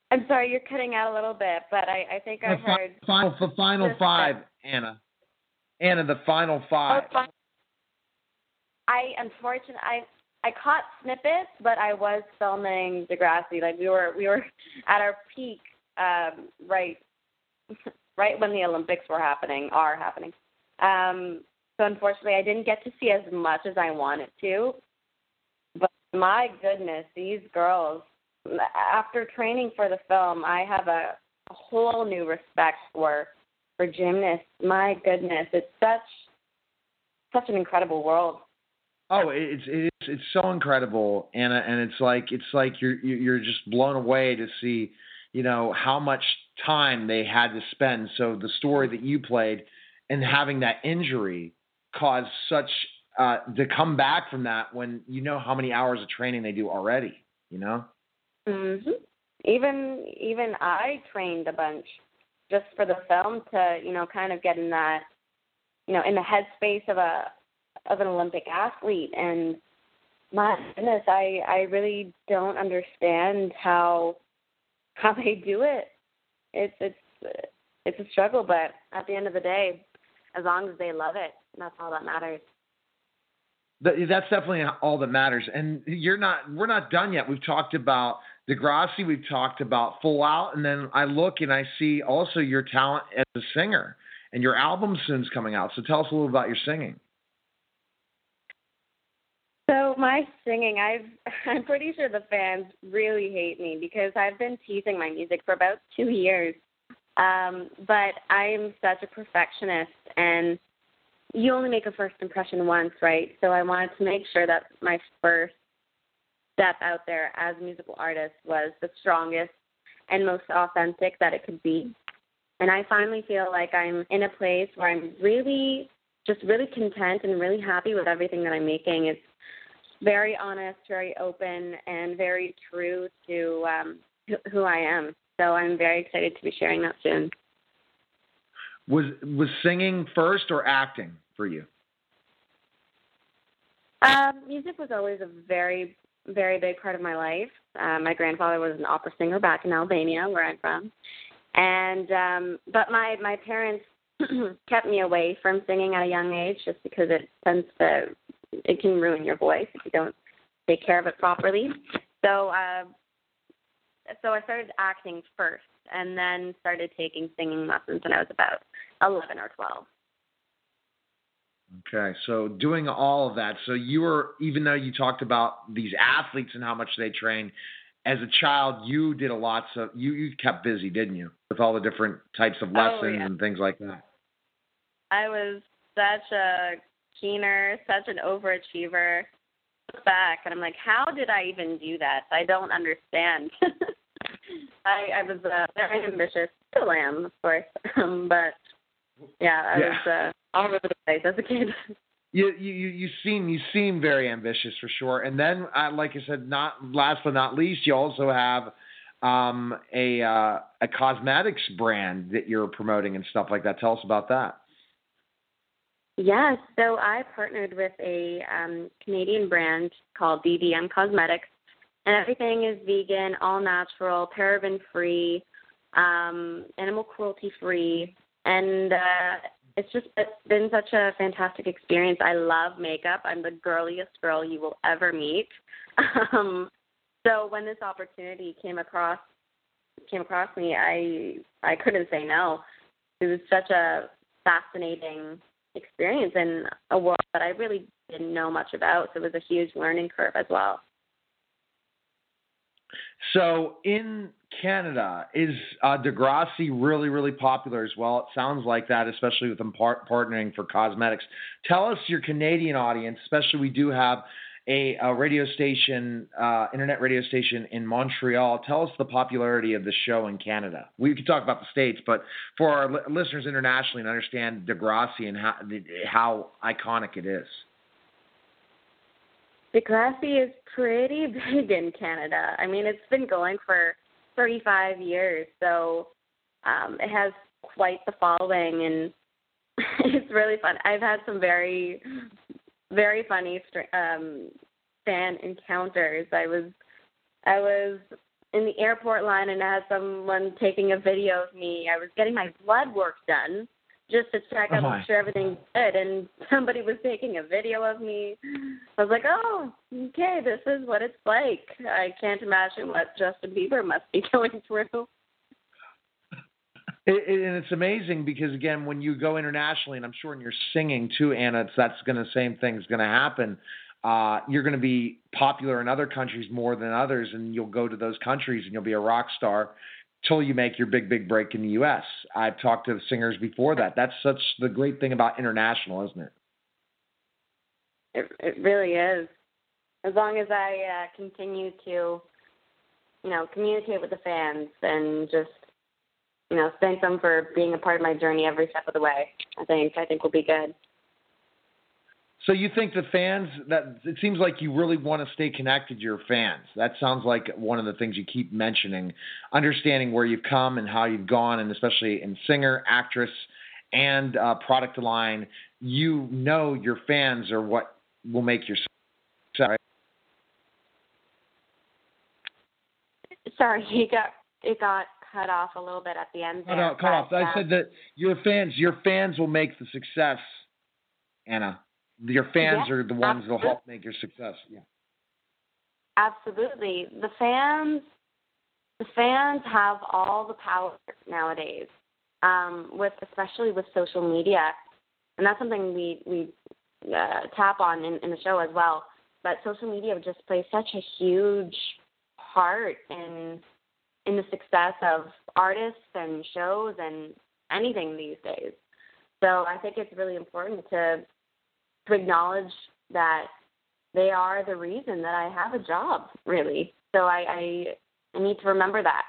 I'm sorry, you're cutting out a little bit, but I, I think I The fi- heard. final, the final five, Anna. Anna, the final five. Oh, I unfortunately I I caught snippets, but I was filming Degrassi. Like we were we were at our peak, um, right right when the Olympics were happening, are happening. Um, so unfortunately, I didn't get to see as much as I wanted to. But my goodness, these girls. After training for the film, I have a, a whole new respect for for gymnasts. My goodness, it's such such an incredible world. Oh, it's it's it's so incredible, Anna, and it's like it's like you're you're just blown away to see, you know, how much time they had to spend. So the story that you played, and having that injury caused such uh, to come back from that when you know how many hours of training they do already, you know. Mhm. Even even I trained a bunch just for the film to, you know, kind of get in that, you know, in the headspace of a of an Olympic athlete. And my goodness, I I really don't understand how how they do it. It's it's it's a struggle, but at the end of the day, as long as they love it, that's all that matters. That's definitely all that matters. And you're not, we're not done yet. We've talked about Degrassi. We've talked about Full Out. And then I look and I see also your talent as a singer, and your album soon's coming out. So tell us a little about your singing. So my singing, I've, I'm pretty sure the fans really hate me because I've been teasing my music for about two years. Um, but I'm such a perfectionist, and you only make a first impression once, right? So I wanted to make sure that my first step out there as a musical artist was the strongest and most authentic that it could be. And I finally feel like I'm in a place where I'm really, just really content and really happy with everything that I'm making. It's very honest, very open, and very true to um, who I am. So I'm very excited to be sharing that soon. Was was singing first or acting for you? Um, music was always a very, very big part of my life. Uh, my grandfather was an opera singer back in Albania, where I'm from, and um, but my my parents kept me away from singing at a young age, just because it tends to it can ruin your voice if you don't take care of it properly. So uh, so I started acting first, and then started taking singing lessons when I was about eleven or twelve. Okay, so doing all of that. So you were, even though you talked about these athletes and how much they train, as a child, you did a lot. So you, you kept busy, didn't you, with all the different types of lessons oh, yeah. and things like that? I was such a keener, such an overachiever. Look back, and I'm like, how did I even do that? I don't understand. I, I was uh, very ambitious, still am, of course, um, but yeah, I yeah. was uh, all over the place as a kid. You you you seem you seem very ambitious for sure. And then, uh, like I said, not last but not least, you also have um, a uh, a cosmetics brand that you're promoting and stuff like that. Tell us about that. Yes, so I partnered with a um, Canadian brand called D D M Cosmetics, and everything is vegan, all natural, paraben-free, um, animal cruelty-free, and uh, it's just it's been such a fantastic experience. I love makeup. I'm the girliest girl you will ever meet. Um, so when this opportunity came across came across me, I I couldn't say no. It was such a fascinating experience in a world that I really didn't know much about. So it was a huge learning curve as well. So in Canada, is uh, Degrassi really, really popular as well? It sounds like that, especially with them par- partnering for cosmetics. Tell us your Canadian audience, especially we do have a, a radio station, uh, internet radio station in Montreal. Tell us the popularity of the show in Canada. We could talk about the States, but for our li- listeners internationally to understand Degrassi and how, how iconic it is. Degrassi is pretty big in Canada. I mean, it's been going for thirty-five years, so um, it has quite the following, and it's really fun. I've had some very, very funny um, fan encounters. I was, I was in the airport line and I had someone taking a video of me. I was getting my blood work done just to check out, Oh make sure everything's good, and somebody was taking a video of me. I was like, oh, okay, this is what it's like. I can't imagine what Justin Bieber must be going through. It, it, and it's amazing because, again, when you go internationally, and I'm sure when you're singing too, Anna, it's, that's going to same thing's going to happen. Uh, you're going to be popular in other countries more than others, and you'll go to those countries and you'll be a rock star till you make your big, big break in the U S. I've talked to the singers before that. That's such the great thing about international, isn't it? It, it really is. As long as I uh, continue to, you know, communicate with the fans and just, you know, thank them for being a part of my journey every step of the way, I think I think we'll be good. So you think the fans, that it seems like you really want to stay connected to your fans. That sounds like one of the things you keep mentioning, understanding where you've come and how you've gone, and especially in singer, actress, and uh, product line. You know your fans are what will make your success, right? Sorry, it got, it got cut off a little bit at the end there. No, no, cut off. I uh, said that your fans, your fans will make the success, Anna. Your fans yeah, are the ones that will absolutely. help make your success. Yeah. Absolutely. The fans the fans have all the power nowadays, um, with especially with social media. And that's something we, we uh, tap on in, in the show as well. But social media just plays such a huge part in in the success of artists and shows and anything these days. So I think it's really important to to acknowledge that they are the reason that I have a job, really. So I, I, I need to remember that.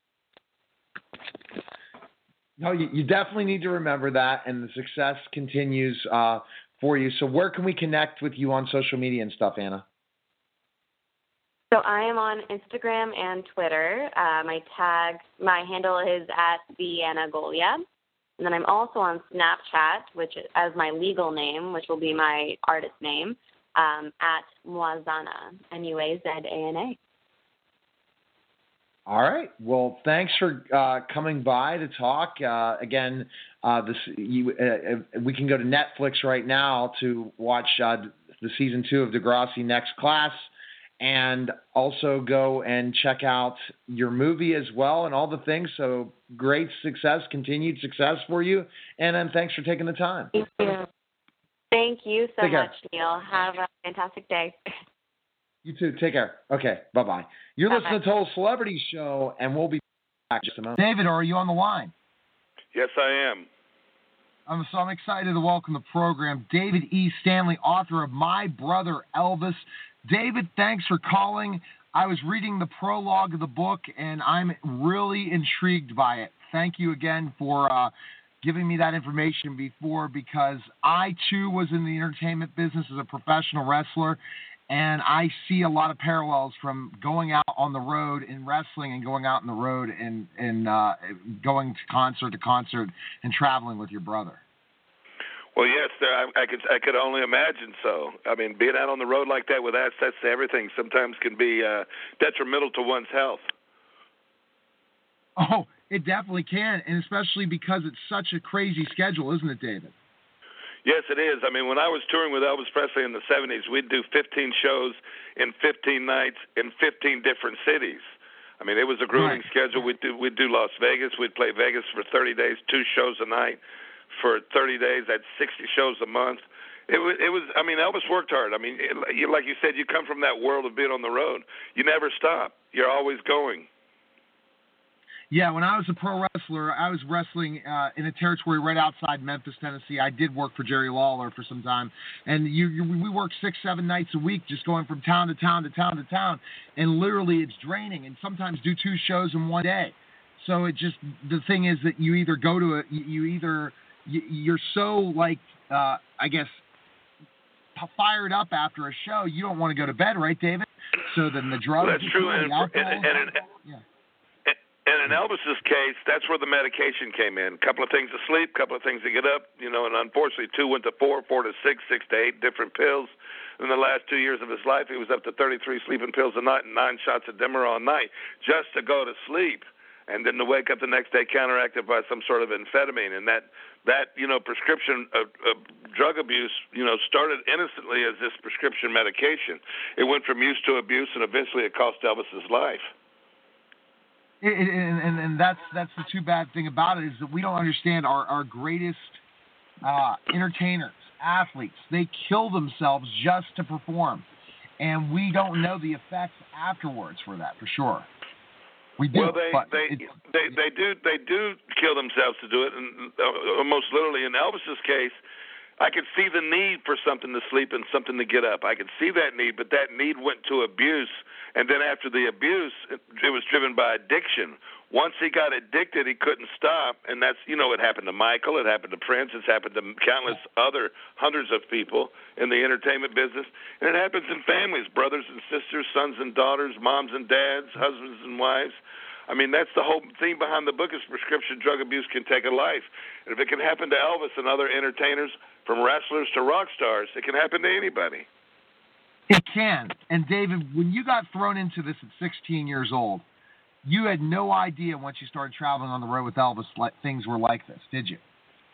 No, you, you definitely need to remember that, and the success continues uh, for you. So where can we connect with you on social media and stuff, Anna? So I am on Instagram and Twitter. Uh, my tag, my handle is at the Anna Golia. And then I'm also on Snapchat, which is, as my legal name, which will be my artist name, um, at Muazana, M U A Z A N A. All right. Well, thanks for uh, coming by to talk. Uh, again, uh, this you, uh, we can go to Netflix right now to watch uh, the season two of Degrassi Next Class, and also go and check out your movie as well and all the things. So great success, continued success for you. And then thanks for taking the time. Thank you. Thank you so Take much, care. Neil. Have a fantastic day. You too. Take care. Okay. Bye-bye. You're Bye-bye. listening to Total Celebrity Show, and we'll be back in just a moment. David, are you on the line? Yes, I am. Um, so I'm excited to welcome the program David E. Stanley, author of My Brother Elvis. David, thanks for calling. I was reading the prologue of the book, and I'm really intrigued by it. Thank you again for uh, giving me that information before, because I, too, was in the entertainment business as a professional wrestler, and I see a lot of parallels from going out on the road in wrestling and going out on the road and, and uh, going to concert to concert and traveling with your brother. Well, yes, there, I, I could I could only imagine so. I mean, being out on the road like that with access to everything sometimes can be uh, detrimental to one's health. Oh, it definitely can, and especially because it's such a crazy schedule, isn't it, David? Yes, it is. I mean, when I was touring with Elvis Presley in the seventies, we'd do fifteen shows in fifteen nights in fifteen different cities. I mean, it was a grueling Right. schedule. We'd do, we'd do Las Vegas. We'd play Vegas for thirty days, two shows a night. For thirty days, that's sixty shows a month. It was, it was. I mean, Elvis worked hard. I mean, it, you, like you said, you come from that world of being on the road. You never stop. You're always going. Yeah, when I was a pro wrestler, I was wrestling uh, in a territory right outside Memphis, Tennessee. I did work for Jerry Lawler for some time, and you, you, we worked six, seven nights a week, just going from town to town to town to town, and literally it's draining. And sometimes do two shows in one day. So it just the thing is that you either go to a you, you either you're so like uh, I guess fired up after a show, you don't want to go to bed, right, David? So then the drugs, Well, that's true, the and, alcohol, and, and, and, yeah. And in Elvis's case, that's where the medication came in. A couple of things to sleep, a couple of things to get up, you know, and unfortunately two went to four, four to six, six to eight different pills. In the last two years of his life, he was up to thirty-three sleeping pills a night and nine shots of Demerol a night just to go to sleep. And then to wake up the next day counteracted by some sort of amphetamine. And that, that you know, prescription of, of drug abuse, you know, started innocently as this prescription medication. It went from use to abuse, and eventually it cost Elvis's life. It, it, and, and that's that's the too bad thing about it is that we don't understand our, our greatest uh, entertainers, athletes. They kill themselves just to perform. And we don't know the effects afterwards for that, for sure. We do, well, they but they, they they do they do kill themselves to do it, and uh, almost literally. In Elvis's case, I could see the need for something to sleep and something to get up. I could see that need, but that need went to abuse, and then after the abuse, it, it was driven by addiction. Once he got addicted, he couldn't stop, and that's, you know, it happened to Michael, it happened to Prince, it's happened to countless other hundreds of people in the entertainment business, and it happens in families, brothers and sisters, sons and daughters, moms and dads, husbands and wives. I mean, that's the whole theme behind the book is prescription drug abuse can take a life. And if it can happen to Elvis and other entertainers, from wrestlers to rock stars, it can happen to anybody. It can. And, David, when you got thrown into this at sixteen years old, you had no idea once you started traveling on the road with Elvis that things were like this, did you?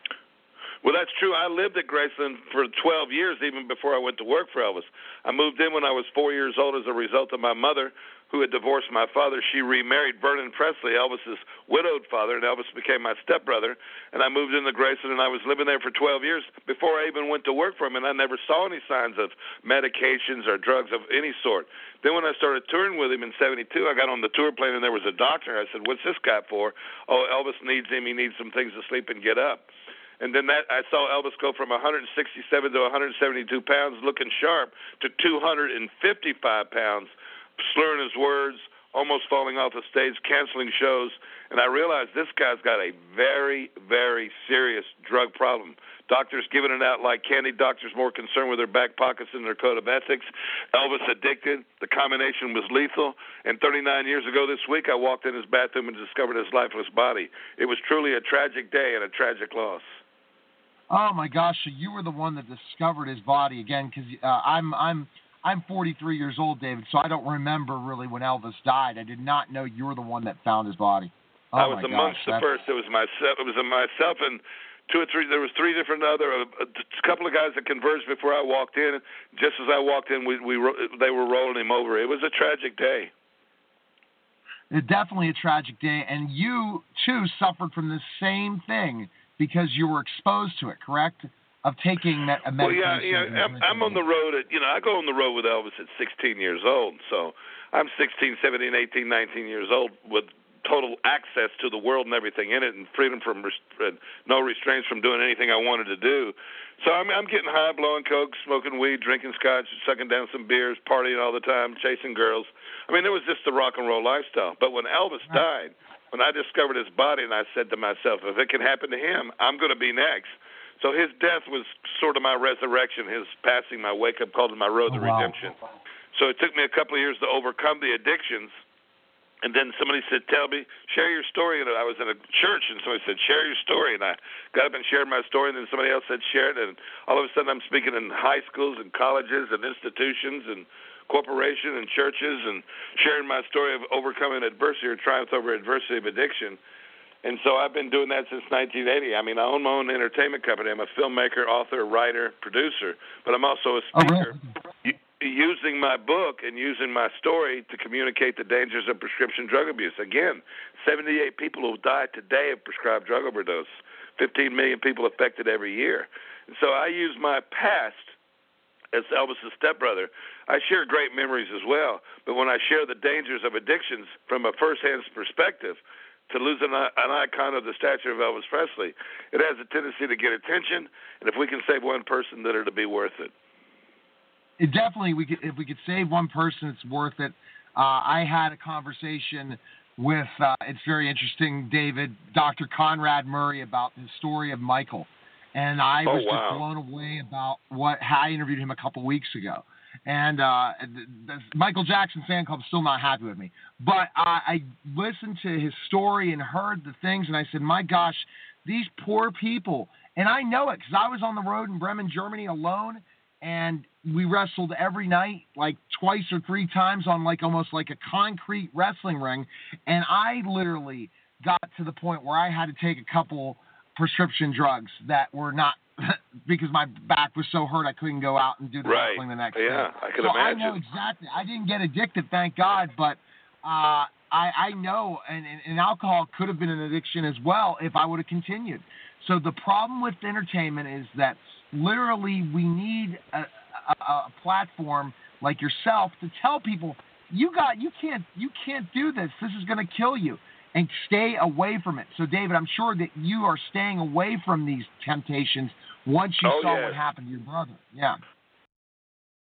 Well, that's true. I lived at Graceland for twelve years, even before I went to work for Elvis. I moved in when I was four years old as a result of my mother, who had divorced my father. She remarried Vernon Presley, Elvis's widowed father, and Elvis became my stepbrother. And I moved into Graceland, and I was living there for twelve years before I even went to work for him, and I never saw any signs of medications or drugs of any sort. Then when I started touring with him in seventy-two, I got on the tour plane, and there was a doctor. I said, what's this guy for? Oh, Elvis needs him. He needs some things to sleep and get up. And then that I saw Elvis go from one hundred sixty-seven to one hundred seventy-two pounds, looking sharp, to two hundred fifty-five pounds, slurring his words, almost falling off the stage, canceling shows. And I realized this guy's got a very, very serious drug problem. Doctors giving it out like candy. Doctors more concerned with their back pockets than their code of ethics. Elvis addicted. The combination was lethal. And thirty-nine years ago this week, I walked in his bathroom and discovered his lifeless body. It was truly a tragic day and a tragic loss. Oh my gosh! So you were the one that discovered his body again, because uh, I'm I'm I'm forty-three years old, David. So I don't remember really when Elvis died. I did not know you were the one that found his body. Oh I was my amongst gosh, the that's... first. It was myself. It was myself and two or three. There was three different other a, a couple of guys that converged before I walked in. Just as I walked in, we we they were rolling him over. It was a tragic day. It's definitely a tragic day, and you too suffered from the same thing. Because you were exposed to it, correct? Of taking a medication. Well, yeah, yeah. I'm, I'm on the road at, you know, I go on the road with Elvis at sixteen years old. So I'm sixteen, seventeen, eighteen, nineteen years old with total access to the world and everything in it, and freedom from rest- no restraints from doing anything I wanted to do. So I'm, I'm getting high, blowing coke, smoking weed, drinking scotch, sucking down some beers, partying all the time, chasing girls. I mean, it was just the rock and roll lifestyle. But when Elvis died, when I discovered his body, and I said to myself, if it can happen to him, I'm going to be next. So his death was sort of my resurrection, his passing, my wake-up call to my road to oh, wow. redemption. So it took me a couple of years to overcome the addictions. And then somebody said, tell me, share your story. And I was in a church, and somebody said, share your story. And I got up and shared my story, and then somebody else said, share it. And all of a sudden I'm speaking in high schools and colleges and institutions and corporations and churches and sharing my story of overcoming adversity or triumph over adversity of addiction. And so I've been doing that since nineteen eighty. I mean, I own my own entertainment company. I'm a filmmaker, author, writer, producer, but I'm also a speaker. Oh, really? Using my book and using my story to communicate the dangers of prescription drug abuse. Again, seventy-eight people who die today of prescribed drug overdose, fifteen million people affected every year. And so I use my past as Elvis's stepbrother. I share great memories as well, but when I share the dangers of addictions from a first-hand perspective, to lose an, an icon of the stature of Elvis Presley, it has a tendency to get attention, and if we can save one person, then it'll be worth it. It definitely, we could, if we could save one person, it's worth it. Uh, I had a conversation with, uh, it's very interesting, David, Doctor Conrad Murray, about the story of Michael. And I oh, was wow. just blown away about what how I interviewed him a couple weeks ago. And uh, the, the Michael Jackson fan club's still not happy with me. But uh, I listened to his story and heard the things, and I said, my gosh, these poor people. And I know it because I was on the road in Bremen, Germany alone, and we wrestled every night, like twice or three times on like almost like a concrete wrestling ring. And I literally got to the point where I had to take a couple prescription drugs that were not because my back was so hurt I couldn't go out and do the right. wrestling the next yeah, day. Yeah, I could so imagine. I know exactly. I didn't get addicted, thank God, but uh, I, I know, and, and alcohol could have been an addiction as well if I would have continued. So the problem with entertainment is that literally we need a, a, a platform like yourself to tell people you got you can't you can't do this. This is going to kill you. And stay away from it. So, David, I'm sure that you are staying away from these temptations once you oh, saw yes. what happened to your brother. Yeah.